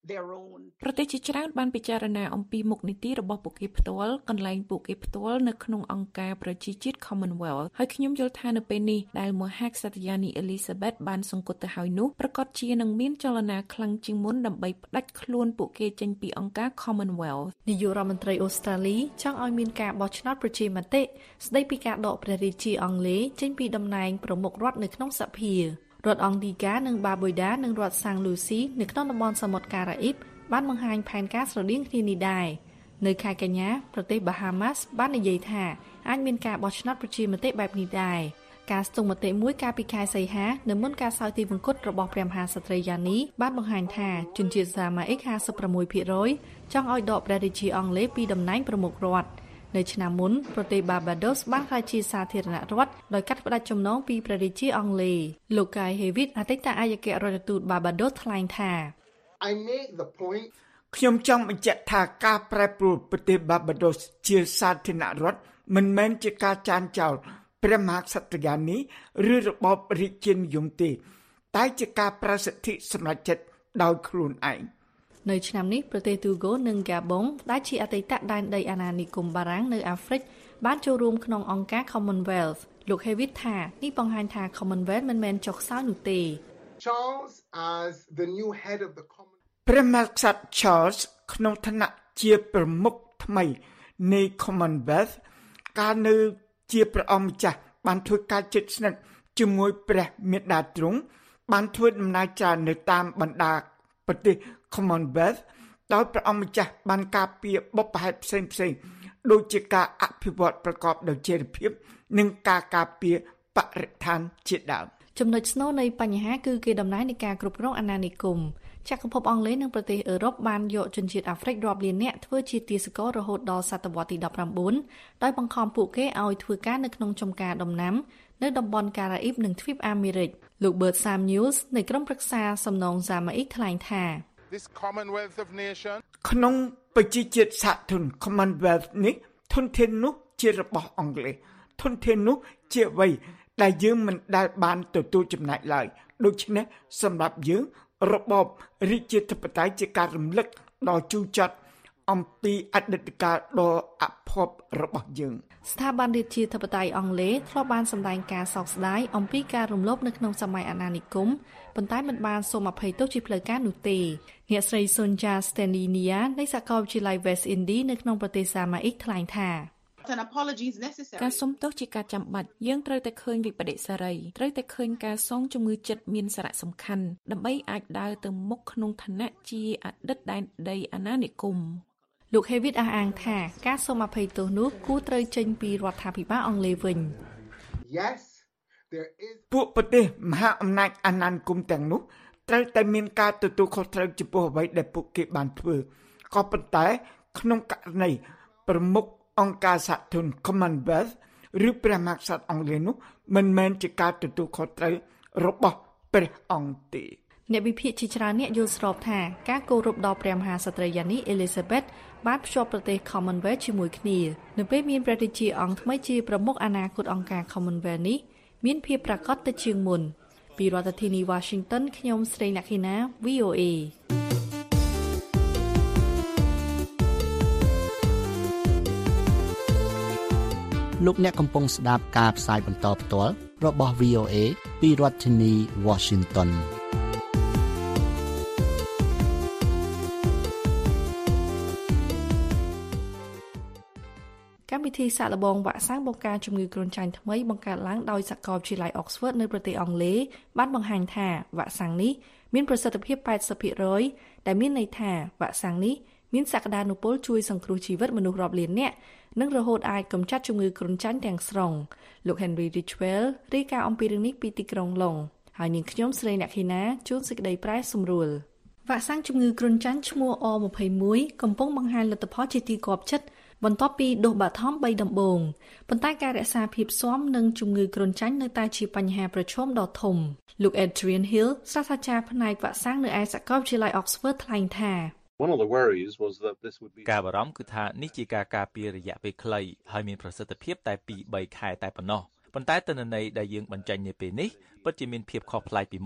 ប្រទេសជាច្រើនបានពិចារណាអំពីមុខនីតិរបស់ពួកគេផ្ទាល់កន្លែងពួកគេផ្ទាល់នៅក្នុងអង្គការប្រជាជាតិ Commonwealth ហើយខ្ញុំយល់ថានៅពេលនេះដែលមហាក្សត្រយានី Elizabeth បានសង្កត់ទៅហើយនោះប្រកាសជានឹងមានចលនាខ្លាំងជាងមុនដើម្បីផ្ដាច់ខ្លួនពួកគេចេញពីអង្គការ Commonwealth នាយករដ្ឋមន្ត្រីអូស្ត្រាលីចង់ឲ្យមានការបោះឆ្នោតប្រជាមតិស្ដីពីការដកព្រះរាជាអង់គ្លេសចេញពីតំណែងប្រមុខរដ្ឋនៅក្នុងសភារដ្ឋអង់ឌីកានិងបាបុយដានិងរដ្ឋសាំងលូស៊ីនៅក្នុងតំបន់សមុទ្រការ៉ាអ៊ីបបានបង្ហាញផែនការស្រដៀងគ្នានេះដែរនៅខែកញ្ញាប្រទេស Bahamas បាននិយាយថាអាចមានការបោះឆ្នោតប្រជាមតិបែបនេះដែរការស្ទង់មតិមួយកាលពីខែសីហានៅមុនការសោយទីវង្គតរបស់ព្រះមហាក្សត្រីយ៉ានីបានបង្ហាញថាជនជាតិសាម៉ាអ៊ិក ห้าสิบหกភាគរយ ចង់ឲ្យដកព្រះរាជាអង់គ្លេសពីតំណែងប្រមុខរដ្ឋនៅឆ្នាំមុនប្រទេស Barbados បានក្លាយជាសាធារណរដ្ឋដោយកាត់ផ្តាច់ចំណងពីព្រះរាជាអង់គ្លេសលោក Guy Hewitt អតីតឯកអគ្គរដ្ឋទូត Barbados ថ្លែងថា I make the point ខ្ញុំចង់បញ្ជាក់ថាការប្រែប្រួលប្រទេស Barbados ជាសាធារណរដ្ឋមិនមែនជាការចាញ់ចោលព្រះមហាក្សត្រយានីឬរបបរាជានិយមទេតែជាការប្រើសិទ្ធិសម្រេចចិត្តដោយខ្លួនឯងនៅឆ្នាំនេះប្រទេសទូហ្គោនិងហ្គាប៊ុងដែលជាអតីតដែនដីអាណានិគមបារាំងនៅអាហ្វ្រិកបានចូលរួមក្នុងអង្គការ Commonwealth លោក Hewitt ថានេះបង្ហាញថា Commonwealth មិនមែនចុះខ្សោយនោះទេ Charles as the new head of the Commonwealth ព្រះមហាក្សត្រ Charles ក្នុងឋានៈជាប្រមុខថ្មីនៃ Commonwealth កាលនៅជាព្រះអង្គម្ចាស់បានធ្វើការជិតស្និទ្ធជាមួយព្រះមេដាទ្រង់បានធ្វើដំណើរច្រើននៅតាមបណ្ដាប្រទេស Commonwealth ដោយព្រះអង្គម្ចាស់បានការពារបុព្វហេតុផ្សេងផ្សេងដូចជាការអភិវឌ្ឍប្រកបដោយចីរភាពនិងការការពារបរិស្ថានជាដើមចំណុចស្នូលនៃបញ្ហាគឺគេដំណើរនៃការគ្រប់គ្រងអាណានិគមចក្រភពអង់គ្លេសនិងប្រទេសអឺរ៉ុបបានយកជនជាតិអាហ្វ្រិករាប់លាននាក់ធ្វើជាទាសកររហូតដល់សតវត្សទីដប់ប្រាំបួនដោយបង្ខំពួកគេឲ្យធ្វើការនៅក្នុងចំការដំណាំនៅតំបន់ការ៉ាអ៊ីបនិងទ្វីបអាមេរិកលោក Bert Samuels នៃក្រុមប្រឹក្សាសំណងសាម៉ាអ៊ិកថ្លែងថា This Commonwealth of Nations ក្នុងប្រជាជាតិសហធុន Commonwealth នេះធនធាននោះជារបស់អង់គ្លេសធនធាននោះជាអ្វីដែលយើងមិនដែលបានទទួលចំណែកឡើយដូច្នេះសម្រាប់យើងរបបរាជាធិបតេយ្យជាការរំលឹកដ៏ជូរចត់អំពីអតីតកាលដ៏អភ័ព្វរបស់យើងស្ថាប័នរាជាធិបតេយ្យអង់គ្លេសធ្លាប់បានសម្ដែងការសោកស្ដាយអំពីការរំលោភនៅក្នុងសម័យអាណានិគមប៉ុន្តែមិនបានសូមអភ័យទោសជាផ្លូវការនោះទេអ្នកស្រី Sonja Steninia នៃសាកលវិទ្យាល័យ West Indies នៅក្នុងប្រទេសសាម៉ាអ៊ិកថ្លែងថាការសុំទោសជាការចាំបាច់យើងត្រូវតែឃើញវិបដិសារីត្រូវតែឃើញការសងជំងឺចិត្តមានសារៈសំខាន់ដើម្បីអាចដើរទៅមុខក្នុងឋានៈជាអតីតដែនដីអាណានិគមលោក Hewitt អះអាងថាការសូមអភ័យទោសនោះគួរត្រូវចេញពីរដ្ឋាភិបាលអង់គ្លេសវិញ Yes there is ពួកប្រទេសមហាអំណាចអាណានិគមទាំងនោះត្រូវតែមានការទទួលខុសត្រូវចំពោះអ្វីដែលពួកគេបានធ្វើក៏ប៉ុន្តែក្នុងករណីប្រមុខអង្គការសហធុន Commonwealth ឬព្រះមហាក្សត្រអង់គ្លេសនោះមិនមែនជាការទទួលខុសត្រូវរបស់ព្រះអង្គទេអ្នកវិភាគជាច្រើនអ្នកយល់ស្របថាការគោរពដល់ព្រះមហាក្សត្រីយ៉ានី Elizabeth បានភ្ជាប់ប្រទេស Commonwealth ជាមួយគ្នានៅពេលមានព្រះរាជាអង្គថ្មីជាប្រមុខអនាគតអង្គការ Commonwealth នេះមានភាពប្រាកដទៅជាងមុនពីរដ្ឋធានី Washington ខ្ញុំស្រីលក្ខិណា វី អូ เอលោកអ្នកកំពុងស្ដាប់ការផ្សាយបន្តផ្ទាល់របស់ វី អូ เอ ពីរដ្ឋធានី Washington កម្មវិធីសាកល្បងវ៉ាក់សាំងបង្ការជំងឺគ្រុនចាញ់ថ្មីបង្កើតឡើងដោយសាកលវិទ្យាល័យ Oxford នៅប្រទេសអង់គ្លេសបានបង្ហាញថាវ៉ាក់សាំងនេះមានប្រសិទ្ធភាព แปดสิบភាគរយ ដែលមានន័យថាវ៉ាក់សាំងនេះមានសក្តានុពលជួយសង្គ្រោះជីវិតមនុស្សរាប់លាននាក់និងរហូតអាចកម្ចាត់ជំងឺគ្រុនចាញ់ទាំងស្រុងលោក Henry Ridgwell រាយការណ៍អំពីរឿងនេះពីទីក្រុងឡុងហើយនាងខ្ញុំស្រីអ្នកខេណាជួនសេចក្តីប្រែសម្រួលវ៉ាក់សាំងជំងឺគ្រុនចាញ់ឈ្មោះ អ ยี่สิบเอ็ด កំពុងបង្ហាញលទ្ធផលជាទីគាប់ចិត្តបន្ទាប់ពីដូសបាថមបីដំបូងប៉ុន្តែការរក្សាភាពស៊ាំនឹងជំងឺគ្រុនចាញ់នៅតែជាបញ្ហាប្រឈមដ៏ធំលោក Adrian Hill សាស្ត្រាចារ្យផ្នែកវ៉ាក់សាំងនៅឯសាកលវិទ្យាល័យ Oxford ថ្លែងថា One of the worries was that this would be ការបារម្ភគឺថានេះជាការការពាររយៈពេលខ្លីហើយមានប្រសិទ្ធភាពតែពីរបីខែតែប៉ុណ្ណោះប៉ុន្តែទិន្នន័យដែលយើងបញ្ចេញនាពេលនេះពិតជាមានភាពខុសប្លែកពីមុន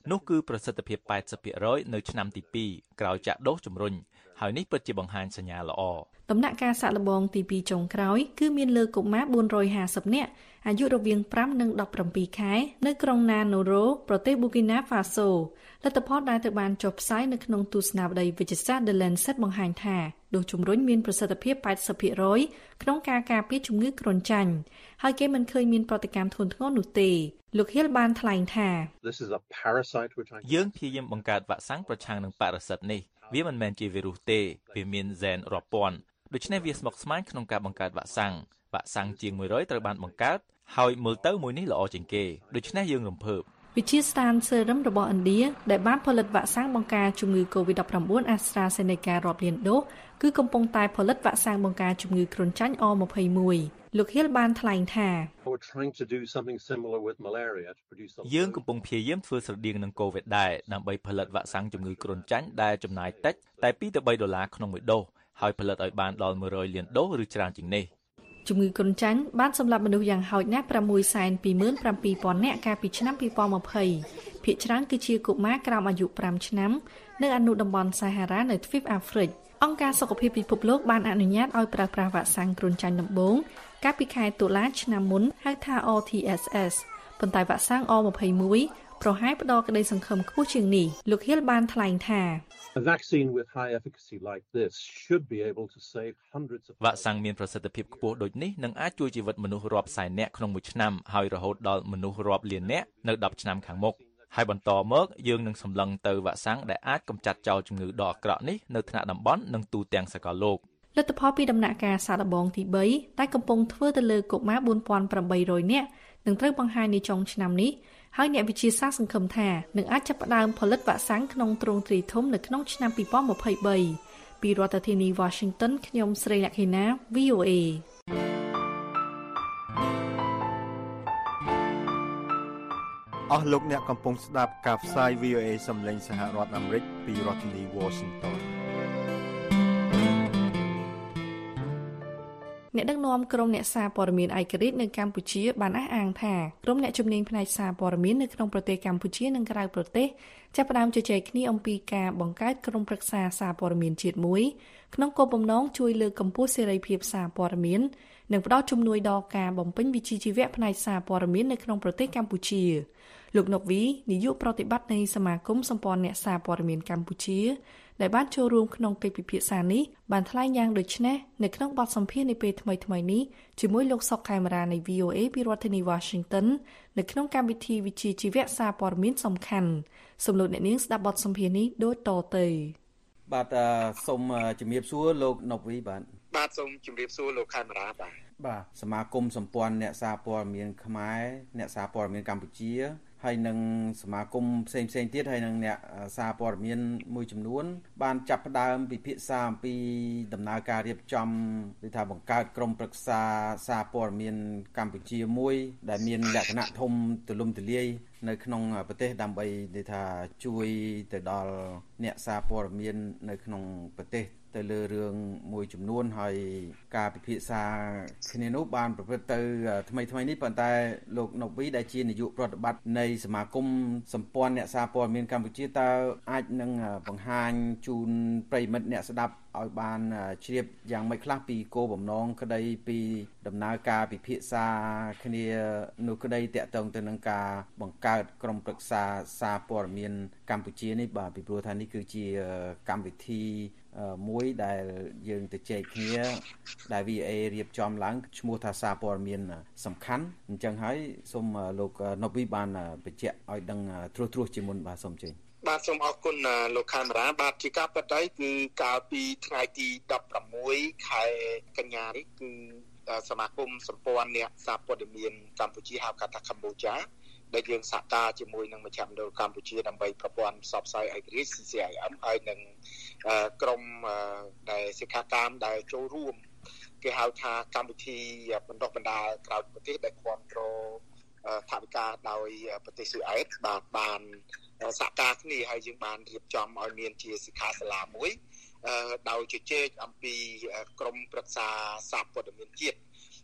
នោះគឺប្រសិទ្ធភាព แปดสิบเปอร์เซ็นต์ នៅឆ្នាំទីពីរក្រោយចាក់ដូសជំរុញហើយនេះពិតជាបង្ហាញសញ្ញាល្អដំណាក់កាលសាកល្បងទីពីរចុងក្រោយគឺមានលើកុមារបួនរយห้าสิบនាក់អាយុរវាងប្រាំនិងដប់ប្រាំពីរខែនៅក្រុងណាណូរ៉ូប្រទេសប៊ូគីណាហ្វាសូលទ្ធផលដែលត្រូវបានចុះផ្សាយនៅក្នុងទស្សនាវដ្តីវិទ្យាសាស្ត្រ The Lancet បង្ហាញថាដូសជំរុញមានប្រសិទ្ធភាព แปดสิบเปอร์เซ็นต์ ក្នុងការការពារជំងឺគ្រុនចាញ់ហើយគេមិនឃើញមានប្រតិកម្មធ្ងន់ធ្ងរនោះទេលោក Hill បានថ្លែងថា This is a parasite which I យើងព្យាយាមបង្កើតវ៉ាក់សាំងប្រឆាំងនឹងប៉ារ៉ាស៊ីតនេះវាមិនមែនជាវីរុសទេវាមានហ្សែនរាប់ពាន់ដូច្នេះវាស្មុគស្មាញក្នុងការបង្កើតវ៉ាក់សាំងវ៉ាក់សាំងជាងមួយរយត្រូវបានបង្កើតហើយមើលទៅមួយនេះល្អជាងគេដូច្នេះយើងរំភើបវិទ្យាស្ថាន Serum របស់ឥណ្ឌាដែលបានផលិតវ៉ាក់សាំងបង្ការជំងឺ កូវីដ ដប់ប្រាំបួន AstraZeneca រាប់លានដូសគឺកំពុងតែផលិតវ៉ាក់សាំងបង្ការជំងឺគ្រុនចាញ់ អ ยี่สิบเอ็ด លោក Hill បានថ្លែងថា We're trying to do something similar with malaria to produce យើងកំពុងព្យាយាមធ្វើស្រដៀងនឹង COVID ដែរដើម្បីផលិតវ៉ាក់សាំងជំងឺគ្រុនចាញ់ដែលចំណាយតិចតែពីទៅបីដុល្លារក្នុងមួយដូសហើយផលិតឲ្យបានដល់មួយរយលានដូសឬច្រើនជាងនេះជំងឺគ្រុនចាញ់បានសម្លាប់មនុស្សយ៉ាងហោចណាស់ ប្រាំមួយសែនពីរម៉ឺនប្រាំពីរពាន់ នាក់កាលពីឆ្នាំពីរពាន់ยี่สิบ ភាគច្រើនគឺជាកុមារក្រោមអាយុប្រាំឆ្នាំនៅអនុតំបន់សាហារ៉ានៅទ្វីបអាហ្វ្រិកអង្គការសុខភាពពិភពលោកបានអនុញ្ញាតឲ្យប្រើប្រាស់វ៉ាក់សាំងគ្រុនចាញ់ដំបូងកាលពីខែតុលាឆ្នាំមុនហៅថា R T S S ប៉ុន្តែវ៉ាក់សាំង អ ยี่สิบเอ็ด ប្រហែលផ្ដល់ក្តីសង្ឃឹមខ្ពស់ជាងនេះលោក Hill បានថ្លែងថា A vaccine with high efficacy like this should be able to save hundreds of វ៉ាក់សាំងមានប្រសិទ្ធភាពខ្ពស់ដូចនេះនឹងអាចជួយជីវិតមនុស្សរាប់សែននាក់ក្នុងមួយឆ្នាំហើយរហូតដល់មនុស្សរាប់លាននាក់នៅដប់ឆ្នាំខាងមុខហើយបន្តមកយើងនឹងសម្លឹងទៅវ៉ាក់សាំងដែលអាចកម្ចាត់ចោលជំងឺដ៏អាក្រក់នេះនៅថ្នាក់តំបន់និងទូទាំងសកលលោកលទ្ធផលពីដំណាក់កាលសាកល្បងទីបីដែលកំពុងធ្វើទៅលើកុមារបួនពាន់ប្រាំបីរយនាក់នឹងត្រូវបង្ហាញនៅចុងឆ្នាំនេះហើយអ្នកវិទ្យាសាស្ត្រសង្ឃឹមថានឹងអាចចាប់ផ្ដើមផលិតវ៉ាក់សាំងក្នុងទ្រង់ទ្រាយធំនៅក្នុងឆ្នាំពីរពាន់ยี่สิบสามពីរដ្ឋធានី Washington ខ្ញុំស្រីលក្ខិណា V O A អស់លោកអ្នកកំពុងស្ដាប់ការផ្សាយ V O A សំឡេងសហរដ្ឋអាមេរិកពីរដ្ឋធានី Washington អ្នកដឹកនាំក្រុមអ្នកសារព័ត៌មានឯករាជ្យនៅកម្ពុជាបានអះអាងថាក្រុមអ្នកជំនាញផ្នែកសារព័ត៌មាននៅក្នុងប្រទេសកម្ពុជានិងក្រៅប្រទេសចាប់ផ្ដើមជជែកគ្នាអំពីការបង្កើតក្រុមប្រឹក្សាសារព័ត៌មានជាតិមួយក្នុងគោលបំណងជួយលើកកម្ពស់សេរីភាពសារព័ត៌មាននិងផ្ដល់ជំនួយដល់ការបំពេញវិជ្ជាជីវៈផ្នែកសារព័ត៌មាននៅក្នុងប្រទេសកម្ពុជាលោកណុកវីនាយកប្រតិបត្តិនៃសមាគមសម្ព័ន្ធអ្នកសារព័ត៌មានកម្ពុជាដែលបានចូលរួមក្នុងកិច្ចពិភាក្សានេះបានថ្លែងយ៉ាងដូចនេះនៅក្នុងបទសម្ភាសន៍នាពេលថ្មីៗនេះជាមួយលោកសុកខេមរានៃ V O A ពីរដ្ឋធានី Washington នៅក្នុងកម្មវិធីវិទ្យាជីវៈសារព័ត៌មានសំខាន់សូមលោកអ្នកនាងស្ដាប់បទសម្ភាសន៍នេះដូចតទៅបាទសូមជំរាបសួរលោកណុកវីបាទបាទសូមជំរាបសួរលោកខេមរាបាទបាទសមាគមសម្ព័ន្ធអ្នកសារព័ត៌មានខ្មែរអ្នកសារព័ត៌មានកម្ពុជាហើយនឹងសមាគមផ្សេងផ្សេងទៀតហើយនឹងអ្នកសារព័ត៌មានមួយចំនួនបានចាប់ផ្ដើមពិភាក្សាអំពីដំណើរការរៀបចំឬថាបង្កើតក្រុមប្រឹក្សាសារព័ត៌មានកម្ពុជាមួយដែលមានលក្ខណៈធំទូលំទូលាយនៅក្នុងប្រទេសដើម្បីនិយាយថាជួយទៅដល់អ្នកសារព័ត៌មាននៅក្នុងប្រទេសទៅលើរឿងមួយចំនួនហើយការពិភាក្សាគ្នានោះបានប្រព្រឹត្តទៅថ្មីថ្មីនេះប៉ុន្តែលោកណូវីដែលជានាយកប្រតិបត្តិនៃសមាគមសម្ព័ន្ធអ្នកសារព័ត៌មានកម្ពុជាតើអាចនឹងបង្ហាញជូនប្រិយមិត្តអ្នកស្ដាប់ឲ្យបានជ្រាបយ៉ាងម៉េចខ្លះពីគោលបំណងក្តីពីដំណើរការពិភាក្សាគ្នានោះក្តីតាក់ទងទៅនឹងការបង្កើតក្រុមប្រឹក្សាសារព័ត៌មានកម្ពុជានេះបាទពីព្រោះថានេះគឺជាកម្មវិធីមួយដែលយើងទៅជែកគ្នាដែល V O A រៀបចំឡើងឈ្មោះថាសារព័ត៌មានសំខាន់អញ្ចឹងហើយសូមលោកណូវីបានបញ្ជាក់ឲ្យដឹងត្រួសត្រាសជាមុនបាទសូមជើញបាទសូមអរគុណលោកខេមរាបាទជាការពិតទៅគឺកាលពីថ្ងៃទីដប់ប្រាំមួយខែកញ្ញានេះគឺសមាគមសម្ព័ន្ធអ្នកសារព័ត៌មានកម្ពុជាហៅកាត់ថាកម្ពុជាដែលយើងសហការជាមួយនឹងមជ្ឈមណ្ឌលកម្ពុជាដើម្បីប្រព័ន្ធផ្សព្វផ្សាយឯករាជ្យ C C I M ហើយនឹងក្រុមដែលសិក្ខាកាមដែលចូលរួមគេហៅថាកម្មវិធីបណ្ដុះបណ្ដាលក្រៅប្រទេសដែលគ្រប់គ្រងថវិកាដោយប្រទេសស៊ុយអែតបាទបានសហការគ្នាហើយយើងបានរៀបចំឲ្យមានជាសិក្ខាសាលាមួយដោយជជែកអំពីក្រមប្រឹក្សាសារព័ត៌មានជាតិ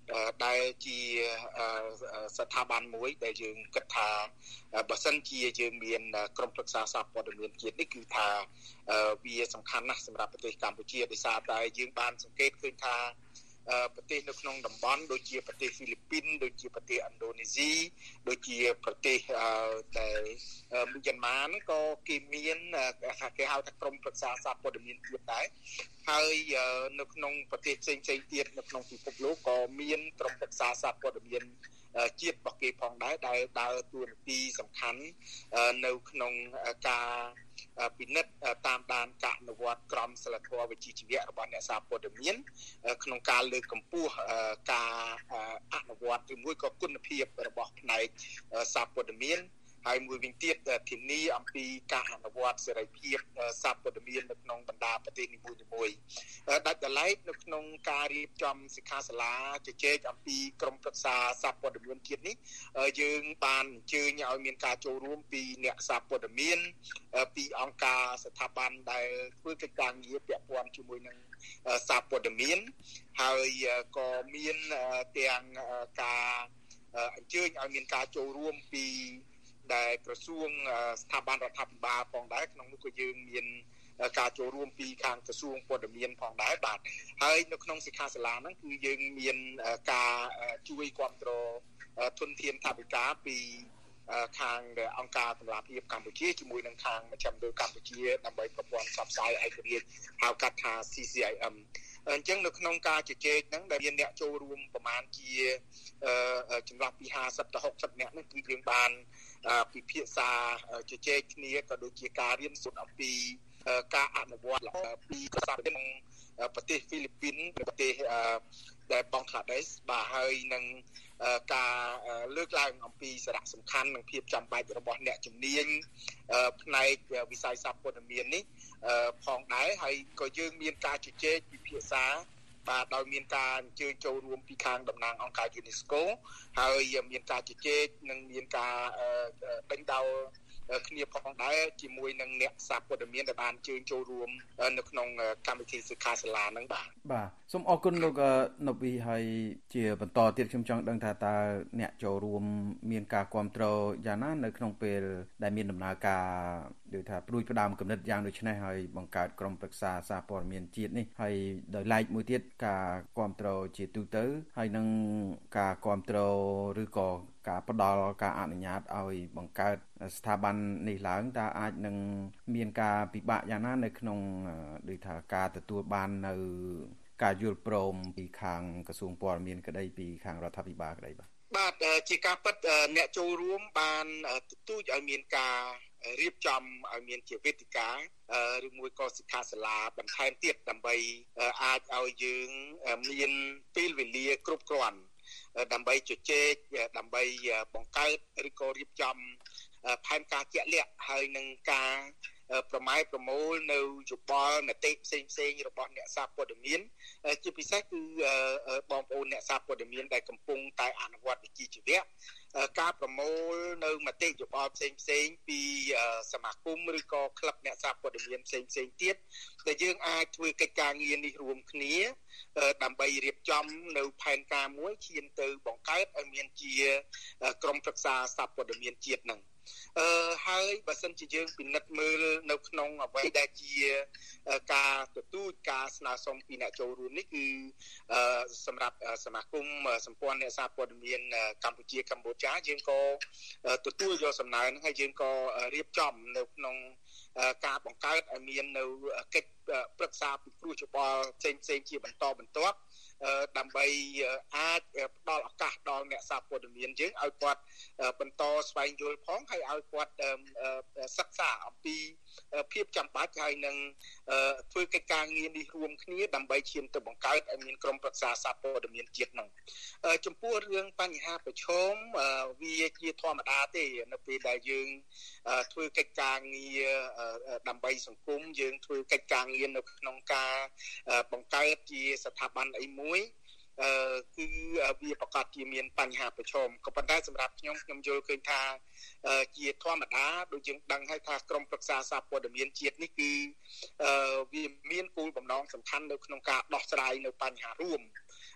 ដែលជាស្ថាប័នមួយដែលយើងគិតថាបើសិនជាយើងមានក្រុមប្រឹក្សាសារព័ត៌មានជាតិនេះគឺថាវាសំខាន់ណាស់សម្រាប់ប្រទេសកម្ពុជាដោយសារតែយើងបានសង្កេតឃើញថាប្រទេសនៅក្នុងតំបន់ដូចជាប្រទេសហ្វីលីពីនដូចជាប្រទេសឥណ្ឌូនេស៊ីដូចជាប្រទេសដែលមីយ៉ាន់ម៉ាហ្នឹងក៏គេមានគេហៅថាក្រុមប្រឹក្សាសារព័ត៌មានជាតិដែរហើយនៅក្នុងប្រទេសផ្សេងៗទៀតនៅក្នុងពិភពលោកក៏មានក្រុមប្រឹក្សាសារព័ត៌មានជាតិរបស់គេផងដែរដែលដើរតួនាទីសំខាន់នៅក្នុងការពិនិត្យតាមដានការអនុវត្តក្រមសីលធម៌វិជ្ជាជីវៈរបស់អ្នកសារព័ត៌មានក្នុងការលើកកម្ពស់ការអនុវត្តឬមួយក៏គុណភាពរបស់ផ្នែកសារព័ត៌មានហើយមួយវិញទៀតធានាអំពីការអនុវត្តសេរីភាពសារព័ត៌មាននៅក្នុងបណ្ដាប្រទេសនីមួយៗដាច់ដライនៅក្នុងការរៀបចំសិក្ខាសាលាជជែកអំពីក្រមប្រឹក្សាសារព័ត៌មានជាតិនេះយើងបានអញ្ជើញឲ្យមានការចូលរួមពីអ្នកសារព័ត៌មានពីអង្គការស្ថាប័នដែលធ្វើកិច្ចការងារពាក់ព័ន្ធជាមួយនឹងសារព័ត៌មានហើយក៏មានទាំងការអញ្ជើញឲ្យមានការចូលរួមពីដែលក្រសួងស្ថាប័នរដ្ឋាភិបាលផងដែរក្នុងនោះក៏យើងមានការចូលរួមពីខាងក្រសួងព័ត៌មានផងដែរបាទហើយនៅក្នុងសិក្ខាសាលាហ្នឹងគឺយើងមានការជួយគ្រប់គ្រងធនធានថវិកាពីខាងអង្គការសម្លាភាពកម្ពុជាជាមួយនឹងខាងមជ្ឈមណ្ឌលកម្ពុជាដើម្បីប្រព័ន្ធផ្សព្វផ្សាយឯករាជ្យហៅកាត់ថា C C I M អញ្ចឹងនៅក្នុងការជជែកហ្នឹងដែលមានអ្នកចូលរួមប្រមាណជាចន្លោះពីห้าสิบទៅหกสิบនាក់ហ្នឹងគឺយើងបានពិភាក្សាជជែកគ្នាក៏ដូចជាការរៀនសូត្រអំពីការអនុវត្តពីសាស្ត្រក្នុងប្រទេសហ្វីលីពីនប្រទេសដែលបង់ក្លាដេសបាទហើយនឹងការលើកឡើងអំពីសារៈសំខាន់និងភាពចាំបាច់របស់អ្នកជំនាញផ្នែកវិស័យសារព័ត៌មាននេះផងដែរហើយក៏យើងមានការជជែកពិភាក្សាបាទដោយមានការអញ្ជើញចូលរួមពីខាងតំណាងអង្គការ UNESCO ហើយមានការជជែកនិងមានការដេញដោលគ្នាផងដែរជាមួយនឹងអ្នកសារព័ត៌មានដែលបានអញ្ជើញចូលរួមនៅក្នុងកម្មវិធីសិក្ខាសាលាហ្នឹងបាទបាទសូមអរគុណលោកណូវីហើយជាបន្តទៀតខ្ញុំចង់ដឹងថាតើអ្នកចូលរួមមានការគ្រប់គ្រងយ៉ាងណានៅក្នុងពេលដែលមានដំណើរការដូចថាព្រួយផ្ដើមគំនិតយ៉ាងដូចនេះហើយបង្កើតក្រុមប្រឹក្សាសារព័ត៌មានជាតិនេះហើយដោយឡែកមួយទៀតការគ្រប់គ្រងជាទូទៅហើយនឹងការគ្រប់គ្រងឬក៏ការផ្ដល់ការអនុញ្ញាតឲ្យបង្កើតស្ថាប័ននេះឡើងតើអាចនឹងមានការពិបាកយ៉ាងណានៅក្នុងដូចថាការទទួលបាននៅការយល់ព្រមពីខាងក្រសួងព័ត៌មានក្តីពីខាងរដ្ឋាភិបាលក្តីបាទបាទជាការពិតអ្នកចូលរួមបានទទូចឲ្យមានការរៀបចំឲ្យមានជាវេទិកាឬមួយក៏សិក្ខាសាលាបន្ថែមទៀតដើម្បីអាចឲ្យយើងមានពេលវេលាគ្រប់គ្រាន់ដើម្បីជជែកដើម្បីបង្កើតឬក៏រៀបចំផែនការជាក់លាក់ហើយនឹងការប្រម៉ែប្រមូលនៅយោបល់មតិផ្សេងផ្សេងរបស់អ្នកសារព័ត៌មានជាពិសេសគឺបងប្អូនអ្នកសារព័ត៌មានដែលកំពុងតែអនុវត្តវិជ្ជាជីវៈការប្រមូលនៅមតិយោបល់ផ្សេងផ្សេងពីសមាគមឬក៏ក្លឹបអ្នកសារព័ត៌មានផ្សេងផ្សេងទៀតដែលយើងអាចធ្វើកិច្ចការងារនេះរួមគ្នាដើម្បីរៀបចំនៅផែនការមួយឈានទៅបង្កើតឲ្យមានជាក្រុមប្រឹក្សាសារព័ត៌មានជាតិនឹងអឺហើយបើសិនជាយើងពិនិត្យមើលនៅក្នុងអ្វីដែលជាការទទូចការស្នើសុំពីអ្នកចូលរួមនេះគឺសម្រាប់សមាគមសម្ព័ន្ធអ្នកសារព័ត៌មានកម្ពុជាកម្ពុជាយើងក៏ទទួលយកសំណើនឹងហើយយើងក៏រៀបចំនៅក្នុងការបង្កើតឲ្យមាននៅកិច្ចប្រឹក្សាពិគ្រោះយោបល់ផ្សេងផ្សេងជាបន្តបន្ទាប់ដើម្បីអាចផ្ដល់ឱកាសដល់អ្នកសារព័ត៌មានយើងឲ្យគាត់បន្តស្វែងយល់ផងហើយឲ្យគាត់សិក្សាអំពីភាពចាំបាច់ហើយនឹងធ្វើកិច្ចការងារនេះរួមគ្នាដើម្បីឈានទៅបង្កើតឲ្យមានក្រុមប្រឹក្សាសារព័ត៌មានជាតិនឹងចំពោះរឿងបញ្ហាប្រឈមវាជាធម្មតាទេនៅពេលដែលយើងធ្វើកិច្ចការងារដើម្បីសង្គមយើងធ្វើកិច្ចការងារនៅក្នុងការបង្កើតជាស្ថាប័នអីមួយអឺគឺវាប្រកាសជាមានបញ្ហាប្រឈមក៏ប៉ុន្តែសម្រាប់ខ្ញុំខ្ញុំយល់ឃើញថាជាធម្មតាដូចយើងដឹងហើយថាក្រមប្រឹក្សាសារព័ត៌មានជាតិនេះគឺវាមានគោលបំណងសំខាន់នៅក្នុងការដោះស្រាយនៅបញ្ហារួម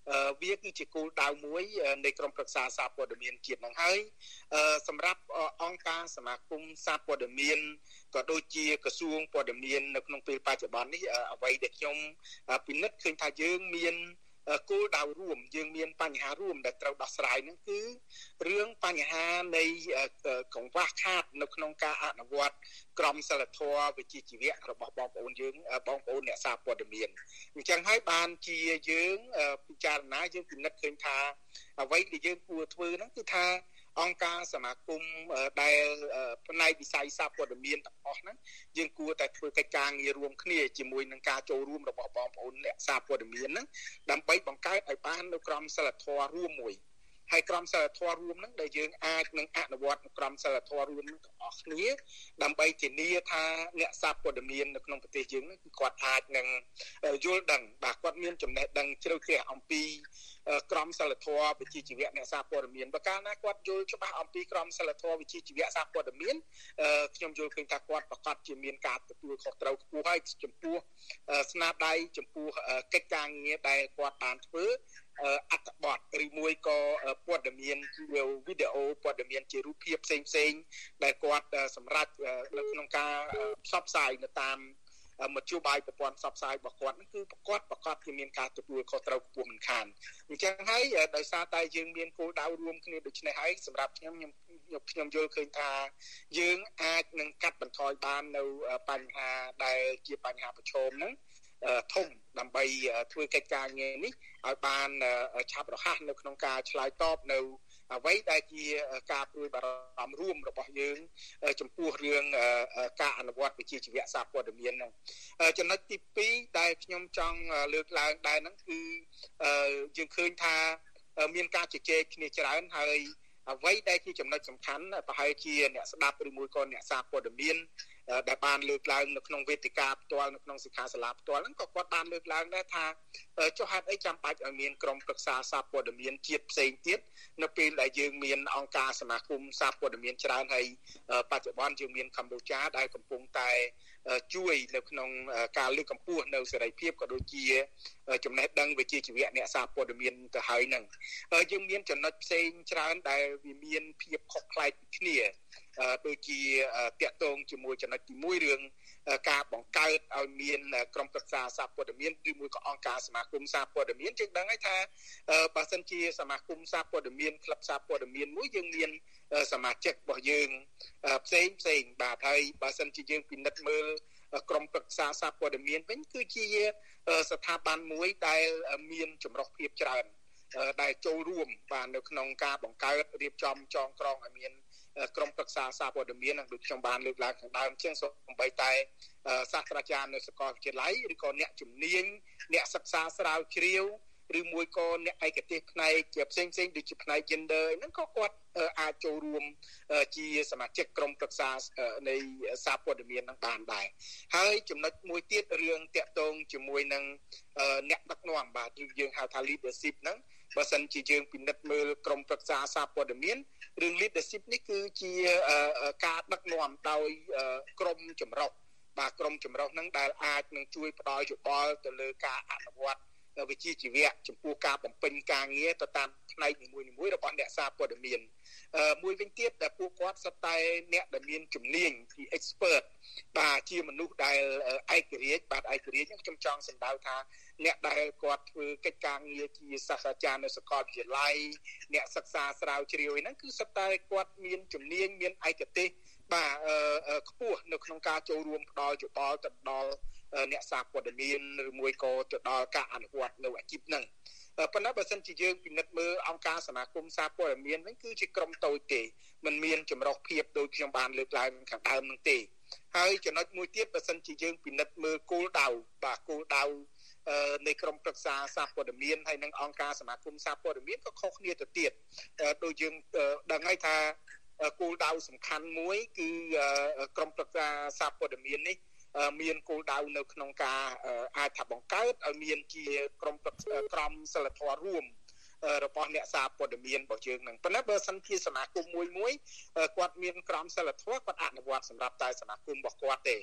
វាគឺជាគោលដៅមួយនៃក្រុមប្រឹក្សាសារព័ត៌មានជាតិនឹងហើយសម្រាប់អង្គការសមាគមសារព័ត៌មានក៏ដូចជាក្រសួងព័ត៌មាននៅក្នុងពេលបច្ចុប្បន្ននេះអ្វីដែលខ្ញុំពិនិត្យឃើញថាយើងមានគោលដៅរួមយើងមានបញ្ហារួមដែលត្រូវដោះស្រាយហ្នឹងគឺរឿងបញ្ហានៃកង្វះខាតនៅក្នុងការអនុវត្តក្រមសីលធម៌វិជ្ជាជីវៈរបស់បងប្អូនយើងបងប្អូនអ្នកសារព័ត៌មានអញ្ចឹងហើយបានជាយើងពិចារណាយើងពិនិត្យឃើញថាអ្វីដែលយើងគួរធ្វើហ្នឹងគឺថាអង្គការសមាគមដែលផ្នែកវិស័យសារព័ត៌មានទាំងអស់ហ្នឹងយើងគួរតែធ្វើកិច្ចការងាររួមគ្នាជាមួយនឹងការចូលរួមរបស់បងប្អូនអ្នកសារព័ត៌មានហ្នឹងដើម្បីបង្កើតឲ្យបាននូវក្រមសីលធម៌រួមមួយហើយក្រមសីលធម៌រួមហ្នឹងដែលយើងអាចនឹងអនុវត្តក្រមសីលធម៌រួមទាំងអស់គ្នាដើម្បីធានាថាអ្នកសារព័ត៌មាននៅក្នុងប្រទេសយើងហ្នឹងគឺគាត់អាចនឹងយល់ដឹងបាទគាត់មានចំណេះដឹងជ្រៅជ្រះអំពីក្រមសីលធម៌វិជ្ជាជីវៈអ្នកសារព័ត៌មានបើកាលណាគាត់យល់ច្បាស់អំពីក្រមសីលធម៌វិជ្ជាជីវៈសារព័ត៌មានខ្ញុំយល់ឃើញថាគាត់ប្រកាសជាមានការទទួលខុសត្រូវខ្ពស់ហើយចំពោះស្នាដៃចំពោះកិច្ចការងារដែលគាត់បានធ្វើអត្ថបទឬមួយក៏ព័ត៌មានជាវីដេអូព័ត៌មានជារូបភាពផ្សេងផ្សេងដែលគាត់សម្រាប់នៅក្នុងការផ្សព្វផ្សាយនៅតាមមធ្យោបាយប្រព័ន្ធផ្សព្វផ្សាយរបស់គាត់ហ្នឹងគឺប្រកាសប្រកាសជាមានការទទួលខុសត្រូវខ្ពស់មិនខានអញ្ចឹងហើយដោយសារតែយើងមានគោលដៅរួមគ្នាដូច្នេះហើយសម្រាប់ខ្ញុំខ្ញុំខ្ញុំយល់ឃើញថាយើងអាចនឹងកាត់បន្ថយបាននៅបញ្ហាដែលជាបញ្ហាប្រឈមហ្នឹងធំដើម្បីធ្វើកិច្ចការងារនេះឲ្យបានឆាប់រហ័សនៅក្នុងការឆ្លើយតបនៅអ្វីដែលជាការព្រួយបារម្ភរួមរបស់យើងចំពោះរឿងការអនុវត្តវិជ្ជាជីវៈសារព័ត៌មានហ្នឹងចំណុចទីពីរដែលខ្ញុំចង់លើកឡើងដែរហ្នឹងគឺយើងឃើញថាមានការជជែកគ្នាច្រើនហើយអ្វីដែលជាចំណុចសំខាន់ប្រហែលជាអ្នកស្ដាប់ឬមួយក៏អ្នកសារព័ត៌មានដែលបានលើកឡើងនៅក្នុងវេទិកាផ្ទាល់នៅក្នុងសិក្ខាសាលាផ្ទាល់ហ្នឹងក៏គាត់បានលើកឡើងដែរថាចុះហេតុអីចាំបាច់ឲ្យមានក្រុមប្រឹក្សាសារព័ត៌មានជាតិផ្សេងទៀតនៅពេលដែលយើងមានអង្គការសមាគមសារព័ត៌មានច្រើនហើយបច្ចុប្បន្នយើងមានកម្ពុជាដែលកំពុងតែជួយនៅក្នុងការលើកកម្ពស់នៅសេរីភាពក៏ដូចជាចំណេះដឹងវិជ្ជាជីវៈអ្នកសារព័ត៌មានទៅហើយហ្នឹងយើងមានចំណុចផ្សេងច្រើនដែលវាមានភាពខុសប្លែកពីគ្នាដូចជាតាក់ទងជាមួយចំណុចទីមួយរឿងការបង្កើតឲ្យមានក្រុមប្រឹក្សាសារព័ត៌មានឬមួយក៏អង្គការសមាគមសារព័ត៌មានយើងដឹងហើយថាបើសិនជាសមាគមសារព័ត៌មានក្លឹបសារព័ត៌មានមួយយើងមានសមាជិករបស់យើងផ្សេងផ្សេងបាទហើយបើសិនជាយើងពិនិត្យមើលក្រុមប្រឹក្សាសារព័ត៌មានវិញគឺជាស្ថាប័នមួយដែលមានចម្រុះភាពច្រើនដែលចូលរួមបាទនៅក្នុងការបង្កើតរៀបចំចងក្រងឲ្យមានក្រុមប្រឹក្សាសារព័ត៌មាននិងដូចខ្ញុំបានលើកឡើងខាងដើមជាងសូម្បីតែសាស្ត្រាចារ្យនៅសាកលវិទ្យាល័យឬក៏អ្នកជំនាញអ្នកសិក្សាស្រាវជ្រាវឬមួយក៏អ្នកឯកទេសផ្នែកជាផ្សេងផ្សេងដូចជាផ្នែក gender ហ្នឹងក៏គាត់អាចចូលរួមជាសមាជិកក្រុមប្រឹក្សានៃសារព័ត៌មាននឹងបានដែរហើយចំណុចមួយទៀតរឿងតាក់ទងជាមួយនឹងអ្នកដឹកនាំបាទយើងហៅថា leadership ហ្នឹងបើសិនជាយើងពិនិត្យមើលក្រុមប្រឹក្សាសារព័ត៌មានរឿង leadership នេះគឺជាការដឹកនាំដោយក្រុមចម្រុះបាទក្រុមចម្រុះហ្នឹងដែលអាចនឹងជួយផ្ដល់យោបល់ទៅលើការអនុវត្តវិជ្ជាជីវៈចំពោះការបំពេញការងារទៅតាមផ្នែកនីមួយៗរបស់អ្នកសារព័ត៌មានមួយវិញទៀតដែលពួកគាត់សុទ្ធតែអ្នកដែលមានជំនាញពី expert បាទជាមនុស្សដែលឯករាជ្យបាទឯករាជ្យខ្ញុំចង់សម្ដៅថាអ្នកដែលគាត់ធ្វើកិច្ចការងារជាសាស្ត្រាចារ្យនៅសាកលវិទ្យាល័យអ្នកសិក្សាស្រាវជ្រាវហ្នឹងគឺសុទ្ធតែគាត់មានជំនាញមានឯកទេសបាទខ្ពស់នៅក្នុងការចូលរួមផ្ដល់យោបល់ទៅដល់អ្នកសារព័ត៌មានឬមួយក៏ទៅដល់ការអនុវត្តនៅអាជីពហ្នឹងប៉ុន្តែបើសិនជាយើងពិនិត្យមើលអង្គការសមាគមសារព័ត៌មានហ្នឹងគឺជាក្រុមតូចទេมันមានចម្រុះភាពដូចខ្ញុំបានលើកឡើងខាងដើមហ្នឹងទេហើយចំណុចមួយទៀតបើសិនជាយើងពិនិត្យមើលគោលដៅបាទគោលដៅនៃក្រុមប្រឹក្សាសារព័ត៌មានហើយនិងអង្គការសមាគមសារព័ត៌មានក៏ខុសគ្នាទៅទៀតដូចយើងដឹងហើយថាគោលដៅសំខាន់មួយគឺក្រុមប្រឹក្សាសារព័ត៌មាននេះមានគោលដៅនៅក្នុងការអាចថាបង្កើតឲ្យមានជាក្រុមក្រមសីលធម៌រួមរបស់អ្នកសារព័ត៌មានរបស់យើងហ្នឹងប៉ុន្តែបើសិនជាសមាគមមួយមួយគាត់មានក្រមសីលធម៌គាត់អនុវត្តសម្រាប់តែសមាគមរបស់គាត់ទេ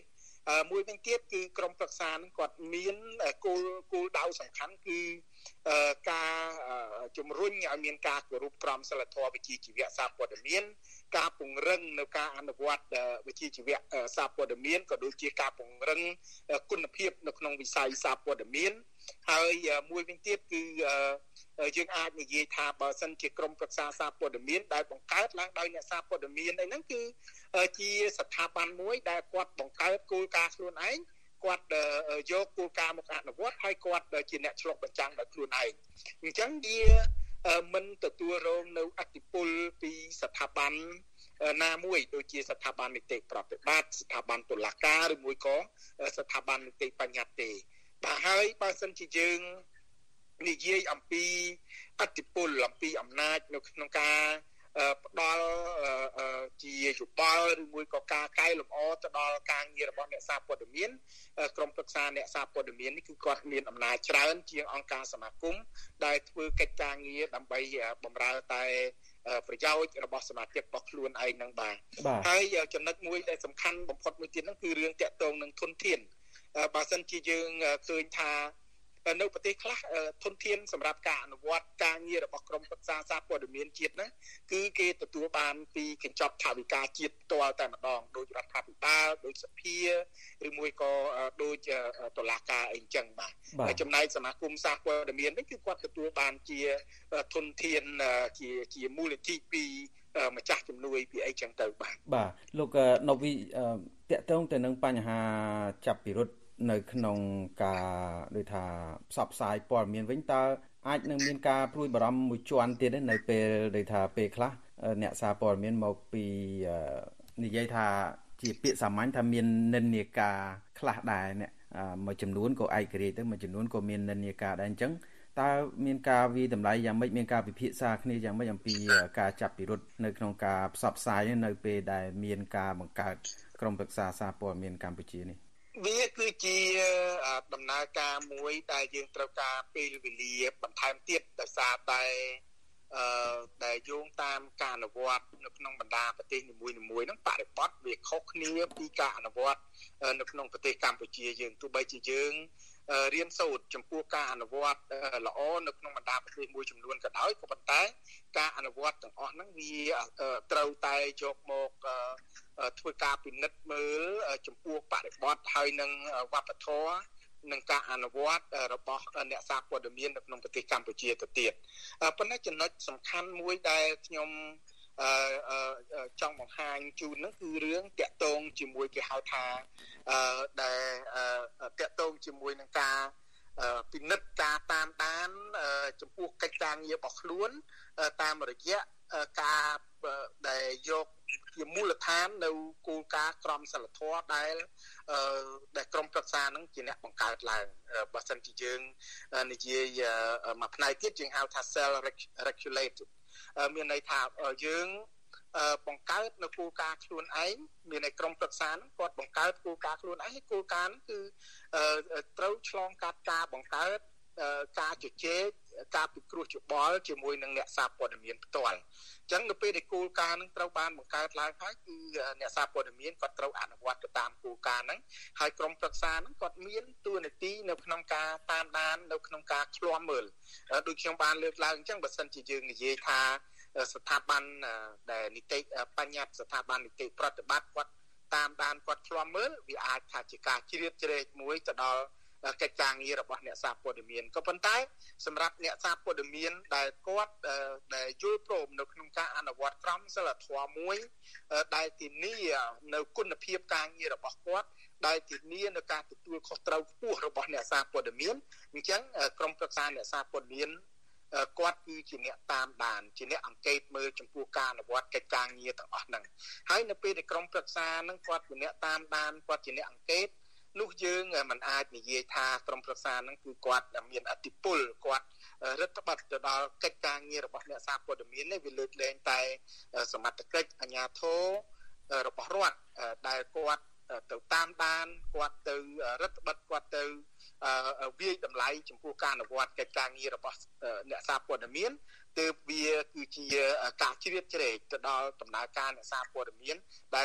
មួយវិញទៀតគឺក្រមប្រឹក្សានឹងគាត់មានគោលគោលដៅសំខាន់គឺការជំរុញឲ្យមានការគោរពក្រមសីលធម៌វិជ្ជាជីវៈសារព័ត៌មានការពង្រឹងនៅការអនុវត្តវិជ្ជាជីវៈសារព័ត៌មានក៏ដូចជាការពង្រឹងគុណភាពនៅក្នុងវិស័យសារព័ត៌មានហើយមួយវិញទៀតគឺយើងអាចនិយាយថាបើសិនជាក្រមប្រឹក្សាសារព័ត៌មានដែលបង្កើតឡើងដោយអ្នកសារព័ត៌មានអីហ្នឹងគឺជាស្ថាប័នមួយដែលគាត់បង្កើតគោលការណ៍ខ្លួនឯងគាត់យកគោលការណ៍មកអនុវត្តហើយគាត់ជាអ្នកឆ្លុះបញ្ចាំងដោយខ្លួនឯងអញ្ចឹងវាមិនទទួលរងនៅអធិបុលពីស្ថាប័នណាមួយដូចជាស្ថាប័ននីតិប្រតិបត្តិស្ថាប័នតុលាការឬមួយក៏ស្ថាប័ននីតិបញ្ញត្តិទេបាទហើយបើសិនជាយើងនិយាយអំពីអធិបុលអំពីអំណាចនៅក្នុងការផ្ដល់ជាយោបល់ឬមួយក៏ការកែលម្អទៅដល់ការងាររបស់អ្នកសារព័ត៌មានក្រុមប្រឹក្សាអ្នកសារព័ត៌មាននេះគឺគាត់មានអំណាចច្រើនជាងអង្គការសមាគមដែលធ្វើកិច្ចការងារដើម្បីបម្រើតែប្រយោជន៍របស់សមាជិករបស់ខ្លួនឯងនឹងបាទហើយចំណុចមួយដែលសំខាន់បំផុតមួយទៀតហ្នឹងគឺរឿងតាក់ទងនឹងធនធានបើសិនជាយើងឃើញថានៅប្រទេសខ្លះធនធានសម្រាប់ការអនុវត្តការងាររបស់ក្រមប្រឹក្សាសារព័ត៌មានជាតិហ្នឹងគឺគេទទួលបានពីកញ្ចប់ថវិកាជាតិផ្ទាល់តែម្ដងដោយរដ្ឋាភិបាលដោយសភាឬមួយក៏ដោយតុលាការអីចឹងបាទហើយចំណែកសមាគមសារព័ត៌មាននេះគឺគាត់ទទួលបានជាធនធានជាជាមូលនិធិពីម្ចាស់ជំនួយពីអីចឹងទៅបាទបាទលោកណូវីតកតងទៅនឹងបញ្ហាចាប់ពិរុទ្ធនៅក្នុងការដូចថាផ្សព្វផ្សាយព័ត៌មានវិញតើអាចនឹងមានការព្រួយបារម្ភមួយជាន់ទៀតនៅពេលដូចថាពេលខ្លះអ្នកសារព័ត៌មានមកពីនិយាយថាជាពាក្យសាមញ្ញថាមាននិន្នាការខ្លះដែរអ្នកមួយចំនួនក៏ឯករាជ្យទៅមួយចំនួនក៏មាននិន្នាការដែរអញ្ចឹងតើមានការវិតម្លៃយ៉ាងម៉េចមានការពិភាក្សាគ្នាយ៉ាងម៉េចអំពីការចាប់ពិរុទ្ធនៅក្នុងការផ្សព្វផ្សាយនៅពេលដែលមានការបង្កើតក្រុមប្រឹក្សាសារព័ត៌មានកម្ពុជានេះវាគឺជាដំណើរការមួយដែលយើងត្រូវការពេលវេលាបន្ថែមទៀតដោយសារតែអឺដែលយោងតាមការអនុវត្តនៅក្នុងបណ្ដាប្រទេសនីមួយៗហ្នឹងបរិបទវាខុសគ្នាពីការអនុវត្តនៅក្នុងប្រទេសកម្ពុជាយើងទោះបីជាយើងរៀនសូត្រចំពោះការអនុវត្តល្អនៅក្នុងបណ្ដាប្រទេសមួយចំនួនក៏ដោយក៏ប៉ុន្តែការអនុវត្តទាំងអស់ហ្នឹងវាត្រូវតែយកមកធ្វើការពិនិត្យមើលចំពោះបរិបទហើយនឹងវប្បធម៌នឹងការអនុវត្តរបស់អ្នកសារព័ត៌មាននៅក្នុងប្រទេសកម្ពុជាទៅទៀតប៉ុន្តែចំណុចសំខាន់មួយដែលខ្ញុំចង់បង្ហាញជូនហ្នឹងគឺរឿងតាក់ទងជាមួយគេហៅថាដែលតាក់ទងជាមួយនឹងការពិនិត្យការតាមដានចំពោះកិច្ចការងាររបស់ខ្លួនតាមរយៈការដែលយកជាមូលដ្ឋាននៅគោលការណ៍ក្រមសីលធម៌ដែលដែលក្រមប្រឹក្សានឹងជាអ្នកបង្កើតឡើងបើសិនជាយើងនិយាយមួយផ្នែកទៀតយើងហៅថា self regulated មានន័យថាយើងបង្កើតនៅគោលការណ៍ខ្លួនឯងមានในក្រមប្រឹក្សាហ្នឹងគាត់បង្កើតគោលការណ៍ខ្លួនឯងហើយគោលការណ៍ហ្នឹងគឺត្រូវឆ្លងកាត់ការបង្កើតការជជែកការពិគ្រោះយោបល់ជាមួយនឹងអ្នកសារព័ត៌មានផ្ទាល់អញ្ចឹងនៅពេលដែលគោលការណ៍ហ្នឹងត្រូវបានបង្កើតឡើងហើយគឺអ្នកសារព័ត៌មានគាត់ត្រូវអនុវត្តទៅតាមគោលការណ៍ហ្នឹងហើយក្រុមប្រឹក្សាហ្នឹងគាត់មានតួនាទីនៅក្នុងការតាមដាននៅក្នុងការឃ្លាំមើលដូចខ្ញុំបានលើកឡើងអញ្ចឹងបើសិនជាយើងនិយាយថាស្ថាប័នដែលនីតិបញ្ញត្តិស្ថាប័ននីតិប្រតិបត្តិគាត់តាមដានគាត់ឃ្លាំមើលវាអាចថាជាការជ្រៀតជ្រែកមួយទៅដល់កិច្ចការងាររបស់អ្នកសារព័ត៌មានក៏ប៉ុន្តែសម្រាប់អ្នកសារព័ត៌មានដែលគាត់ដែលយល់ព្រមនៅក្នុងការអនុវត្តក្រមសីលធម៌មួយដែលធានានៅគុណភាពការងាររបស់គាត់ដែលធានានៅការទទួលខុសត្រូវខ្ពស់របស់អ្នកសារព័ត៌មានអញ្ចឹងក្រុមប្រឹក្សាអ្នកសារព័ត៌មានគាត់គឺជាអ្នកតាមដានជាអ្នកអង្កេតមើលចំពោះការអនុវត្តកិច្ចការងារទាំងអស់ហ្នឹងហើយនៅពេលដែលក្រុមប្រឹក្សាហ្នឹងគាត់ជាអ្នកតាមដានគាត់ជាអ្នកអង្កេតនោះយើងមិនអាចនិយាយថាក្រុមប្រឹក្សាហ្នឹងគឺគាត់មានអធិបុលគាត់រដ្ឋបတ်ទៅដល់កិច្ចការងាររបស់អ្នកសារព័ត៌មាននេះវាលើកលែងតែសមត្ថកិច្ចអាជ្ញាធររបស់រដ្ឋដែលគាត់ទៅតាមដានគាត់ទៅរដ្ឋបတ်គាត់ទៅវាយតម្លៃចំពោះការអនុវត្តកិច្ចការងាររបស់អ្នកសារព័ត៌មានទើបវាគឺជាការជ្រៀតជ្រែកទៅដល់ដំណើរការអ្នកសារព័ត៌មានដែល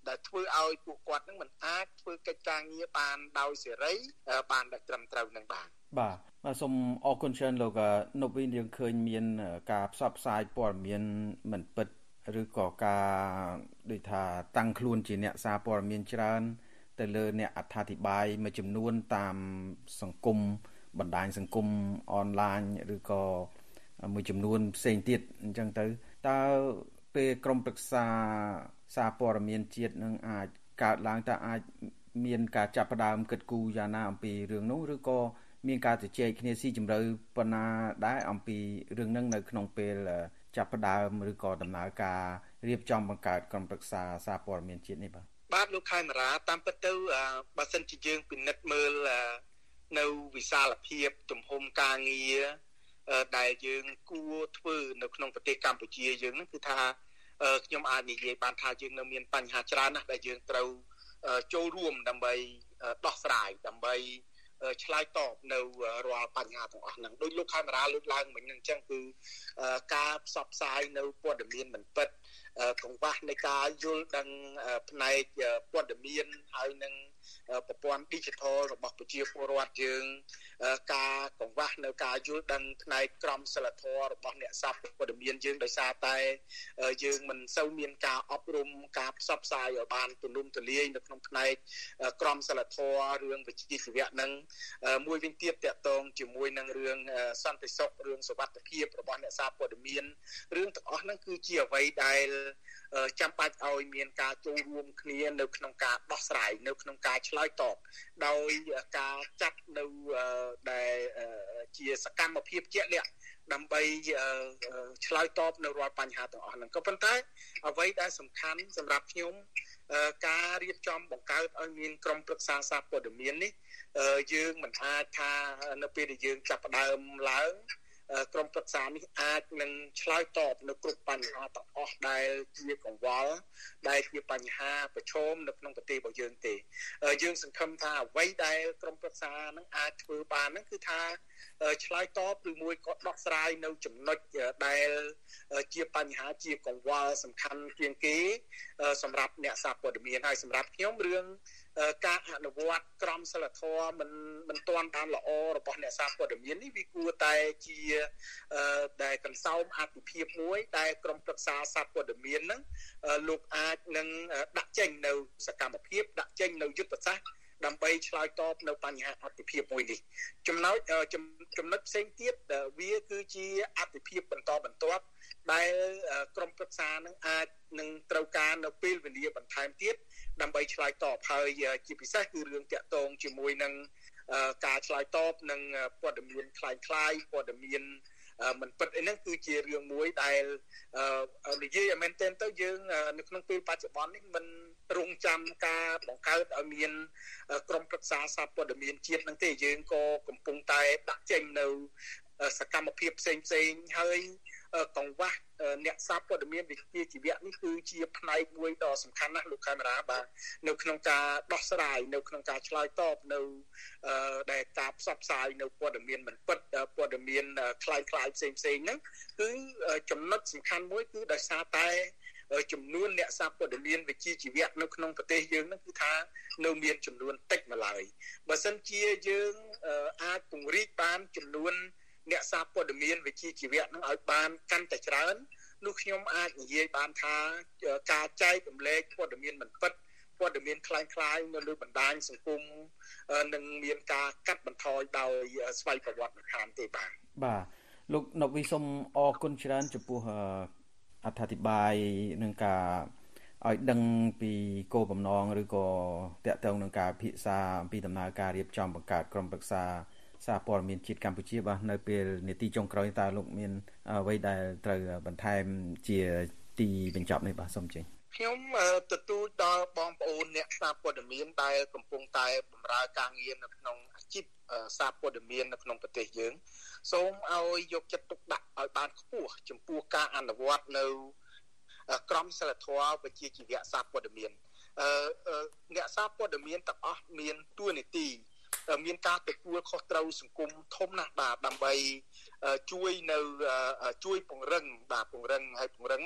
ដែលធ្វើឲ្យពួកគាត់នឹងមិនអាចធ្វើកិច្ចការងារបានដោយសេរីបានដោយត្រឹមត្រូវនឹងបានបាទបាទសូមអរគុណច្រើនលោកនប់វិញយើងឃើញមានការផ្សព្វផ្សាយព័ត៌មានមិនពិតឬក៏ការដូចថាតាំងខ្លួនជាអ្នកសារព័ត៌មានច្រើនទៅលើអ្នកអត្ថាធិប្បាយមួយចំនួនតាមសង្គមបណ្ដាញសង្គមអនឡាញឬក៏មួយចំនួនផ្សេងទៀតអញ្ចឹងទៅតើពេលក្រុមប្រឹក្សាសារព័ត៌មានជាតិនឹងអាចកើតឡើងតើអាចមានការចាប់ផ្ដើមគិតគូរយ៉ាងណាអំពីរឿងនោះឬក៏មានការជជែកគ្នាស៊ីជម្រៅប៉ុណ្ណាដែរអំពីរឿងហ្នឹងនៅក្នុងពេលចាប់ផ្ដើមឬក៏ដំណើរការរៀបចំបង្កើតក្រុមប្រឹក្សាសារព័ត៌មានជាតិនេះបាទបាទលោកខេមរាតាមពិតទៅបើសិនជាយើងពិនិត្យមើលនៅវិសាលភាពទំហំការងារដែលយើងគួរធ្វើនៅក្នុងប្រទេសកម្ពុជាយើងហ្នឹងគឺថាខ្ញុំអាចនិយាយបានថាយើងនៅមានបញ្ហាច្រើនណាស់ដែលយើងត្រូវចូលរួមដើម្បីដោះស្រាយដើម្បីឆ្លើយតបនៅរាល់បញ្ហាទាំងអស់ហ្នឹងដោយលោកខេមរាលើកឡើងមិញហ្នឹងអញ្ចឹងគឺការផ្សព្វផ្សាយនៅព័ត៌មានមិនពិតកង្វះនៃការយល់ដឹងផ្នែកព័ត៌មានហើយនឹងប្រព័ន្ធ digital របស់ប្រជាពលរដ្ឋយើងការកង្វះនៅការយល់ដឹងផ្នែកក្រមសីលធម៌របស់អ្នកសារព័ត៌មានយើងដោយសារតែយើងមិនសូវមានការអប់រំការផ្សព្វផ្សាយឲ្យបានទូលំទូលាយនៅក្នុងផ្នែកក្រមសីលធម៌រឿងវិជ្ជាជីវៈនឹងមួយវិញទៀតតកតងជាមួយនឹងរឿងសន្តិសុខរឿងសុវត្ថិភាពរបស់អ្នកសារព័ត៌មានរឿងទាំងអស់ហ្នឹងគឺជាអ្វីដែលចាំបាច់ឲ្យមានការចូលរួមគ្នានៅក្នុងការដោះស្រាយនៅក្នុងការឆ្លើយតបដោយការចាត់នៅដែលជាសកម្មភាពជាក់លាក់ដើម្បីឆ្លើយតបនៅរាល់បញ្ហាទាំងអស់ហ្នឹងក៏ប៉ុន្តែអ្វីដែលសំខាន់សម្រាប់ខ្ញុំការរៀបចំបង្កើតឲ្យមានក្រុមប្រឹក្សាសារព័ត៌មាននេះយើងមិនអាចថានៅពេលដែលយើងចាប់ផ្ដើមឡើងក្រុមប្រឹក្សានេះអាចនឹងឆ្លើយតបនៅគ្រប់បញ្ហាទាំងអស់ដែលជាកង្វល់ដែលជាបញ្ហាប្រឈមនៅក្នុងប្រទេសរបស់យើងទេយើងសង្ឃឹមថាអ្វីដែលក្រុមប្រឹក្សានឹងអាចធ្វើបានហ្នឹងគឺថាឆ្លើយតបឬមួយក៏ដោះស្រាយនៅចំណុចដែលជាបញ្ហាជាកង្វល់សំខាន់ជាងគេសម្រាប់អ្នកសារព័ត៌មានហើយសម្រាប់ខ្ញុំរឿងការអនុវត្តក្រមសីលធម៌មិនមិនទាន់បានល្អរបស់អ្នកសារព័ត៌មាននេះវាគួរតែជាដែលកន្សោមអត្ថិភាពមួយដែលក្រុមប្រឹក្សាសារព័ត៌មានហ្នឹងលោកអាចនឹងដាក់ចេញនៅសកម្មភាពដាក់ចេញនៅយុទ្ធសាស្ត្រដើម្បីឆ្លើយតបនៅបញ្ហាអត្ថិភាពមួយនេះចំណុចចំណុចផ្សេងទៀតវាគឺជាអត្ថិភាពបន្តបន្ទាប់ដែលក្រុមប្រឹក្សានឹងអាចនឹងត្រូវការនៅពេលវេលាបន្ថែមទៀតដើម្បីឆ្លើយតបហើយជាពិសេសគឺរឿងតាក់ទងជាមួយនឹងការឆ្លើយតបនឹងព័ត៌មានคล้ายៗព័ត៌មានមិនពិតអីហ្នឹងគឺជារឿងមួយដែលនិយាយឲ្យមែនទែនទៅយើងនៅក្នុងពេលបច្ចុប្បន្ននេះមិនរងចាំការបង្កើតឲ្យមានក្រុមប្រឹក្សាសារព័ត៌មានជាតិហ្នឹងទេយើងក៏កំពុងតែដាក់ចេញនៅសកម្មភាពផ្សេងផ្សេងហើយកង្វះអ្នកសារព័ត៌មានវិជ្ជាជីវៈនេះគឺជាផ្នែកមួយដ៏សំខាន់ណាស់លោកខេមរាបាទនៅក្នុងការដោះស្រាយនៅក្នុងការឆ្លើយតបនៅដែលការផ្សព្វផ្សាយនៅព័ត៌មានមិនពិតព័ត៌មានคล้ายៗផ្សេងផ្សេងហ្នឹងគឺចំណុចសំខាន់មួយគឺដោយសារតែចំនួនអ្នកសារព័ត៌មានវិជ្ជាជីវៈនៅក្នុងប្រទេសយើងហ្នឹងគឺថានៅមានចំនួនតិចម្ល៉េះបើសិនជាយើងអាចពង្រីកបានចំនួនអ្នកសារព័ត៌មានវិជ្ជាជីវៈនឹងឲ្យបានកាន់តែច្រើននោះខ្ញុំអាចនិយាយបានថាការចែករំលែកព័ត៌មានមិនពិតព័ត៌មានคล้ายៗនៅលើបណ្ដាញសង្គមនឹងមានការកាត់បន្ថយដោយស្វ័យប្រវត្តិខាងទេបាទបាទលោកណប់វិសុំអរគុណច្រើនចំពោះអត្ថាធិប្បាយនឹងការឲ្យដឹងពីគោលបំណងឬក៏តាក់ទងនឹងការពិភាក្សាអំពីដំណើរការរៀបចំបង្កើតក្រុមប្រឹក្សាសារព័ត៌មានជាតិកម្ពុជាបាទនៅពេលនាទីចុងក្រោយតើលោកមានអ្វីដែលត្រូវបន្ថែមជាទីបញ្ចប់នេះបាទសូមជើញខ្ញុំទទូចដល់បងប្អូនអ្នកសារព័ត៌មានដែលកំពុងតែបម្រើការងារនៅក្នុងអាជីពសារព័ត៌មាននៅក្នុងប្រទេសយើងសូមឲ្យយកចិត្តទុកដាក់ឲ្យបានខ្ពស់ចំពោះការអនុវត្តនៅក្រមសីលធម៌វិជ្ជាជីវៈសារព័ត៌មានអ្នកសារព័ត៌មានទាំងអស់មានតួនាទីមានការទទួលខុសត្រូវសង្គមធំណាស់បាទដើម្បីជួយនៅជួយពង្រឹងបាទពង្រឹងហើយពង្រឹងអាចព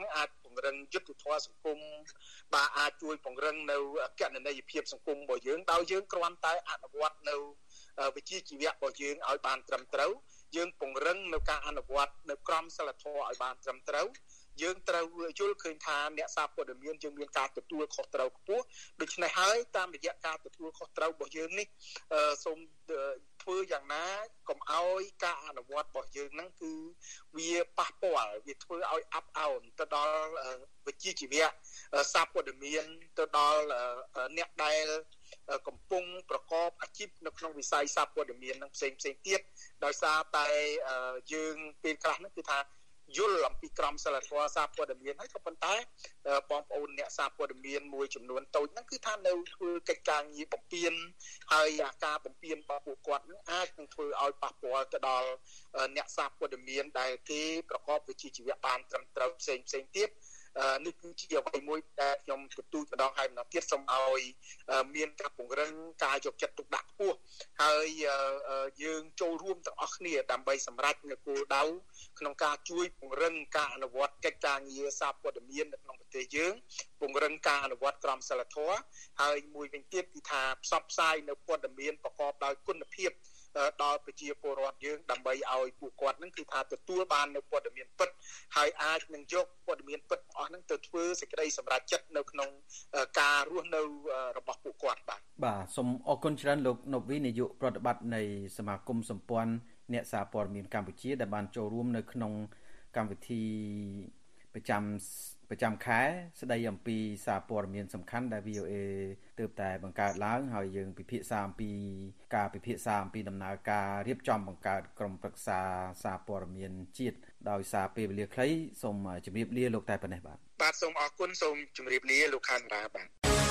ង្រឹងយុទ្ធធម៌សង្គមបាទអាចជួយពង្រឹងនៅកណន័យភាពសង្គមរបស់យើងដោយយើងគ្រាន់តែអនុវត្តនៅវិជ្ជាជីវៈរបស់យើងឲ្យបានត្រឹមត្រូវយើងពង្រឹងនៅការអនុវត្តនៅក្រមសីលធម៌ឲ្យបានត្រឹមត្រូវយើងត្រូវយល់ឃើញថាអ្នកសារព័ត៌មានយើងមានការទទួលខុសត្រូវខ្ពស់ដូច្នេះហើយតាមរយៈការទទួលខុសត្រូវរបស់យើងនេះសូមធ្វើយ៉ាងណាកុំឲ្យការអនុវត្តរបស់យើងហ្នឹងគឺវាប៉ះពាល់វាធ្វើឲ្យអាប់អោនទៅដល់វិជ្ជាជីវៈសារព័ត៌មានទៅដល់អ្នកដែលកំពុងប្រកបអាជីពនៅក្នុងវិស័យសារព័ត៌មាននឹងផ្សេងផ្សេងទៀតដោយសារតែយើងពេលខ្លះហ្នឹងគឺថាយល់អំពីក្រមសីលធម៌សារព័ត៌មានហើយក៏ប៉ុន្តែបងប្អូនអ្នកសារព័ត៌មានមួយចំនួនតូចហ្នឹងគឺថានៅធ្វើកិច្ចការងារបំពេញហើយអាការបំពេញរបស់ពួកគាត់ហ្នឹងអាចនឹងធ្វើឲ្យប៉ះពាល់ទៅដល់អ្នកសារព័ត៌មានដែលគេប្រកបវិជ្ជាជីវៈបានត្រឹមត្រូវផ្សេងផ្សេងទៀតនេះគឺជាអ្វីមួយដែលខ្ញុំទទូចម្ដងហើយម្ដងទៀតសូមឲ្យមានការពង្រឹងការយកចិត្តទុកដាក់ខ្ពស់ហើយយើងចូលរួមទាំងអស់គ្នាដើម្បីសម្រេចនូវគោលដៅក្នុងការជួយពង្រឹងការអនុវត្តកិច្ចការងារសារព័ត៌មាននៅក្នុងប្រទេសយើងពង្រឹងការអនុវត្តក្រមសីលធម៌ហើយមួយវិញទៀតគឺថាផ្សព្វផ្សាយនៅព័ត៌មានប្រកបដោយគុណភាពដល់ប្រជាពលរដ្ឋយើងដើម្បីឲ្យពួកគាត់នឹងគឺថាទទួលបាននៅព័ត៌មានពិតហើយអាចនឹងយកព័ត៌មានពិតអស់ហ្នឹងទៅធ្វើសេចក្តីសម្រេចចិត្តនៅក្នុងការរស់នៅរបស់ពួកគាត់បាទបាទសូមអរគុណច្រើនលោកណូវីនាយកប្រតិបត្តិនៃសមាគមសម្ព័ន្ធអ្នកសារព័ត៌មានកម្ពុជាដែលបានចូលរួមនៅក្នុងកម្មវិធីប្រចាំប្រចាំខែស្ដីអំពីសារព័ត៌មានសំខាន់ដែល វី អូ អេ ទើបតែបង្កើតឡើងហើយយើងពិភាក្សាអំពីការពិភាក្សាអំពីដំណើរការរៀបចំបង្កើតក្រុមប្រឹក្សាសារព័ត៌មានជាតិដោយសារពេលវេលាខ្លីសូមជម្រាបលាលោកតែប៉ុណ្ណេះបាទបាទសូមអរគុណសូមជម្រាបលាលោកខានរាបាទ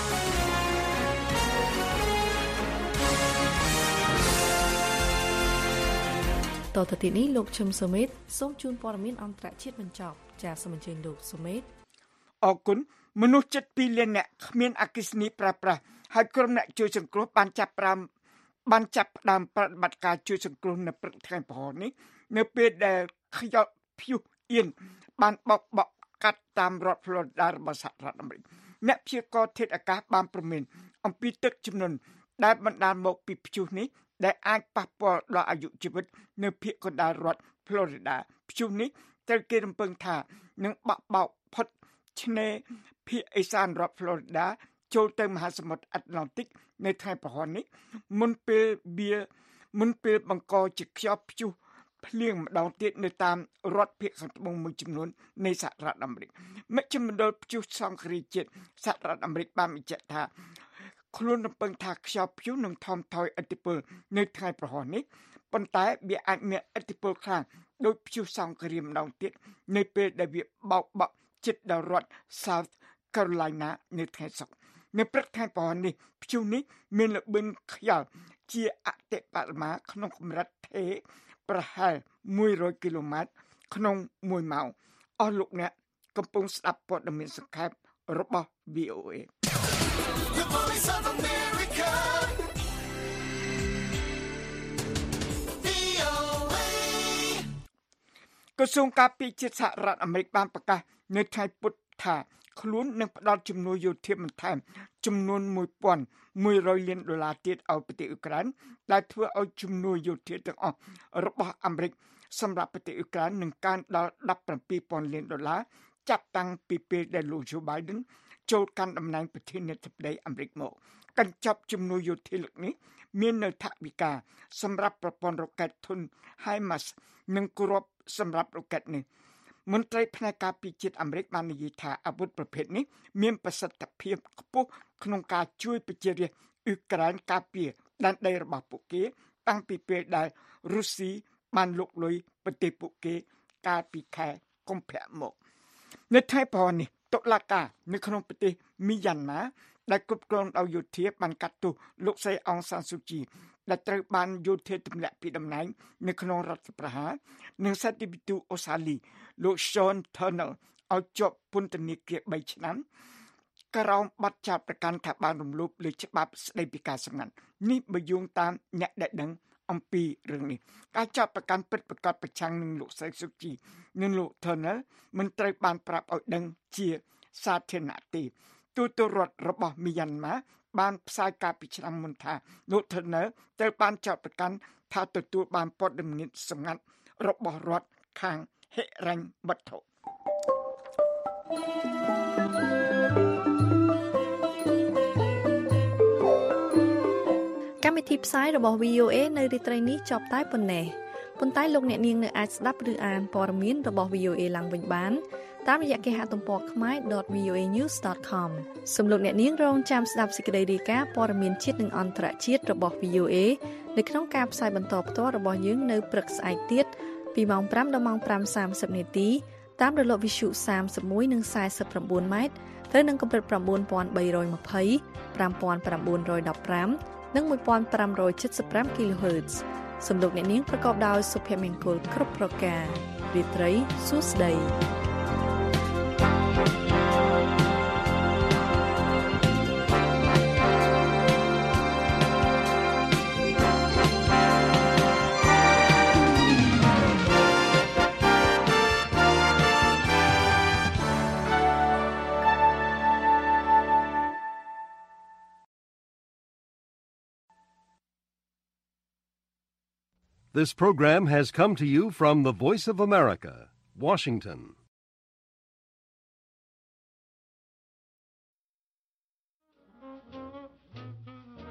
តទៅទីនេះលោកឈឹមសុមេតសូមជូនព័ត៌មានអន្តរជាតិបញ្ចប់ចាសសូមអញ្ជើញលោកសុមេតអរគុណមនុស្សជិតពីរលានអ្នកគ្មានអគ្គិសនីប្រើប្រាស់ហើយក្រុមអ្នកជួយសង្គ្រោះបានចាប់ប្រាំបានចាប់ផ្ដើមប្រតិបត្តិការជួយសង្គ្រោះនៅព្រឹកថ្ងៃប្រហោះនេះនៅពេលដែលខ្យល់ព្យុះអៀនបានបោកបក់កាត់តាមរដ្ឋ Florida របស់សហរដ្ឋអាមេរិកអ្នកព្យាករណ៍ធាតុអាកាសបានព្រមានអំពីទឹកជំនន់ដែលបណ្ដាលមកពីព្យុះនេះដែលអាចប៉ះពាល់ដល់អាយុជីវិតនៅភាគកណ្ដាលរដ្ឋ Florida ព្យុះនេះត្រូវគេរំពឹងថានឹងបាក់បោកផុតឆ្នេរភាគឦសានរដ្ឋ Florida ចូលទៅមហាសមុទ្រអាត្លង់ទិកនៅថ្ងៃប្រហោះនេះមុនពេលវាមុនពេលបង្កជាខ្យល់ព្យុះភ្លៀងម្ដងទៀតនៅតាមរដ្ឋភាគខាងត្បូងមួយចំនួននៃសហរដ្ឋអាមេរិកមជ្ឈមណ្ឌលព្យុះសង្ឃរាជាតិសហរដ្ឋអាមេរិកបានបញ្ជាក់ថាខ្លួនរំពឹងថាខ្យល់ព្យុះនឹងថមថយឥទ្ធិពលនៅថ្ងៃប្រហោះនេះប៉ុន្តែវាអាចមានឥទ្ធិពលខ្លាំងដោយព្យុះសង្ឃរាម្ដងទៀតនៅពេលដែលវាបោកបក់ជិតដល់រដ្ឋ South Carolina នៅថ្ងៃសុក្រនៅព្រឹកថ្ងៃប្រហោះនេះព្យុះនេះមានល្បឿនខ្យល់ជាអតិបរមាក្នុងកម្រិតថេរប្រហែលមួយរយគីឡូម៉ែត្រក្នុងមួយម៉ោងអស់លោកអ្នកកំពុងស្ដាប់ព័ត៌មានសង្ខេបរបស់ វី អូ អេ The Voice of America ក្រសួងការពារជាតិសហរដ្ឋអាមេរិកបានប្រកាសនៅថ្ងៃពុធថាខ្លួននឹងផ្ដល់ជំនួយយោធាបន្ថែមចំនួនមួយពាន់មួយរយលានដុល្លារទៀតឲ្យប្រទេសអ៊ុយក្រែនដែលធ្វើឲ្យជំនួយយោធាទាំងអស់របស់អាមេរិកសម្រាប់ប្រទេសអ៊ុយក្រែននឹងកើនដល់ដប់ប្រាំពីរពាន់លានដុល្លារចាប់តាំងពីពេលដែលលោក Joe Biden ចូលកាន់តំណែងប្រធានាធិបតីអាមេរិកមកកញ្ចប់ជំនួយយោធាលើកនេះមាននៅថវិកាសម្រាប់ប្រព័ន្ធរ៉ុកែតធុន HIMARS និងគ្រាប់សម្រាប់រ៉ុកែតនេះមន្ត្រីផ្នែកការពារជាតិអាមេរិកបាននិយាយថាអាវុធប្រភេទនេះមានប្រសិទ្ធភាពខ្ពស់ក្នុងការជួយប្រជារាស្ត្រអ៊ុយក្រែនការពារដែនដីរបស់ពួកគេតាំងពីពេលដែលរុស្ស៊ីបានលុកលុយប្រទេសពួកគេកាលពីខែកុម្ភៈមកនៅថ្ងៃប្រហោះនេះតុលាការនៅក្នុងប្រទេសមីយ៉ាន់ម៉ាដែលគ្រប់គ្រងដោយយោធាបានកាត់ទោសលោកស្រីអង្សានស៊ូជីដែលត្រូវបានយោធាទម្លាក់ពីតំណែងនៅក្នុងរដ្ឋប្រហារនិងសន្តិវិទូអូសាលីលោក Sean Turnell ឲ្យជាប់ពន្ធនាគារបីឆ្នាំក្រោមបទចោទប្រកាន់ថាបានរំលោភលើច្បាប់ស្តីពីការសម្ងាត់នេះបើយោងតាមអ្នកដែលដឹងអំពីរឿងនេះការចាប់ប្រកាន់ពិតប្រាកដប្រឆាំងនឹងលោកស្រីសុជីនិងលោក Turner មិនត្រូវបានប្រាប់ឲ្យដឹងជាសាធារណៈទេទូតរដ្ឋរបស់មីយ៉ាន់ម៉ាបានផ្សាយការពីឆ្នាំមុនថាលោក Turner ត្រូវបានចាប់ប្រកាន់ថាទទួលបានព័ត៌មានសម្ងាត់របស់រដ្ឋខាងហិរញ្ញវត្ថុកម្មវិធីផ្សាយរបស់ វី អូ អេ នៅរាត្រីនេះចប់តែប៉ុណ្ណេះប៉ុន្តែលោកអ្នកនាងនៅអាចស្ដាប់ឬអានព័ត៌មានរបស់ វី អូ អេ ឡើងវិញបានតាមរយៈគេហទំព័រ ខ្មែរ ដត វី អូ អេ news ដត com សូមលោកអ្នកនាងរងចាំស្ដាប់សេចក្តីរាយការណ៍ព័ត៌មានជាតិនិងអន្តរជាតិរបស់ វី អូ អេ នៅក្នុងការផ្សាយបន្តផ្ទាល់របស់យើងនៅព្រឹកស្អែកទៀតពីម៉ោងប្រាំដល់ម៉ោងប្រាំសាមសិបនាទីតាមរលកវិទ្យុសាមសិបមួយនិងសាយសិបប្រាំបួនម៉ែត្រត្រូវនឹងកម្រិត៩,៣២០ ៥,៩១៥ និងmột nghìn năm trăm bảy mươi lăm គីឡូហឺតซ์ សំលោកអ្នកនាងប្រកបដោយសុភមង្គលគ្រប់ប្រការរាត្រីសួស្តី This program has come to you from the Voice of America, Washington.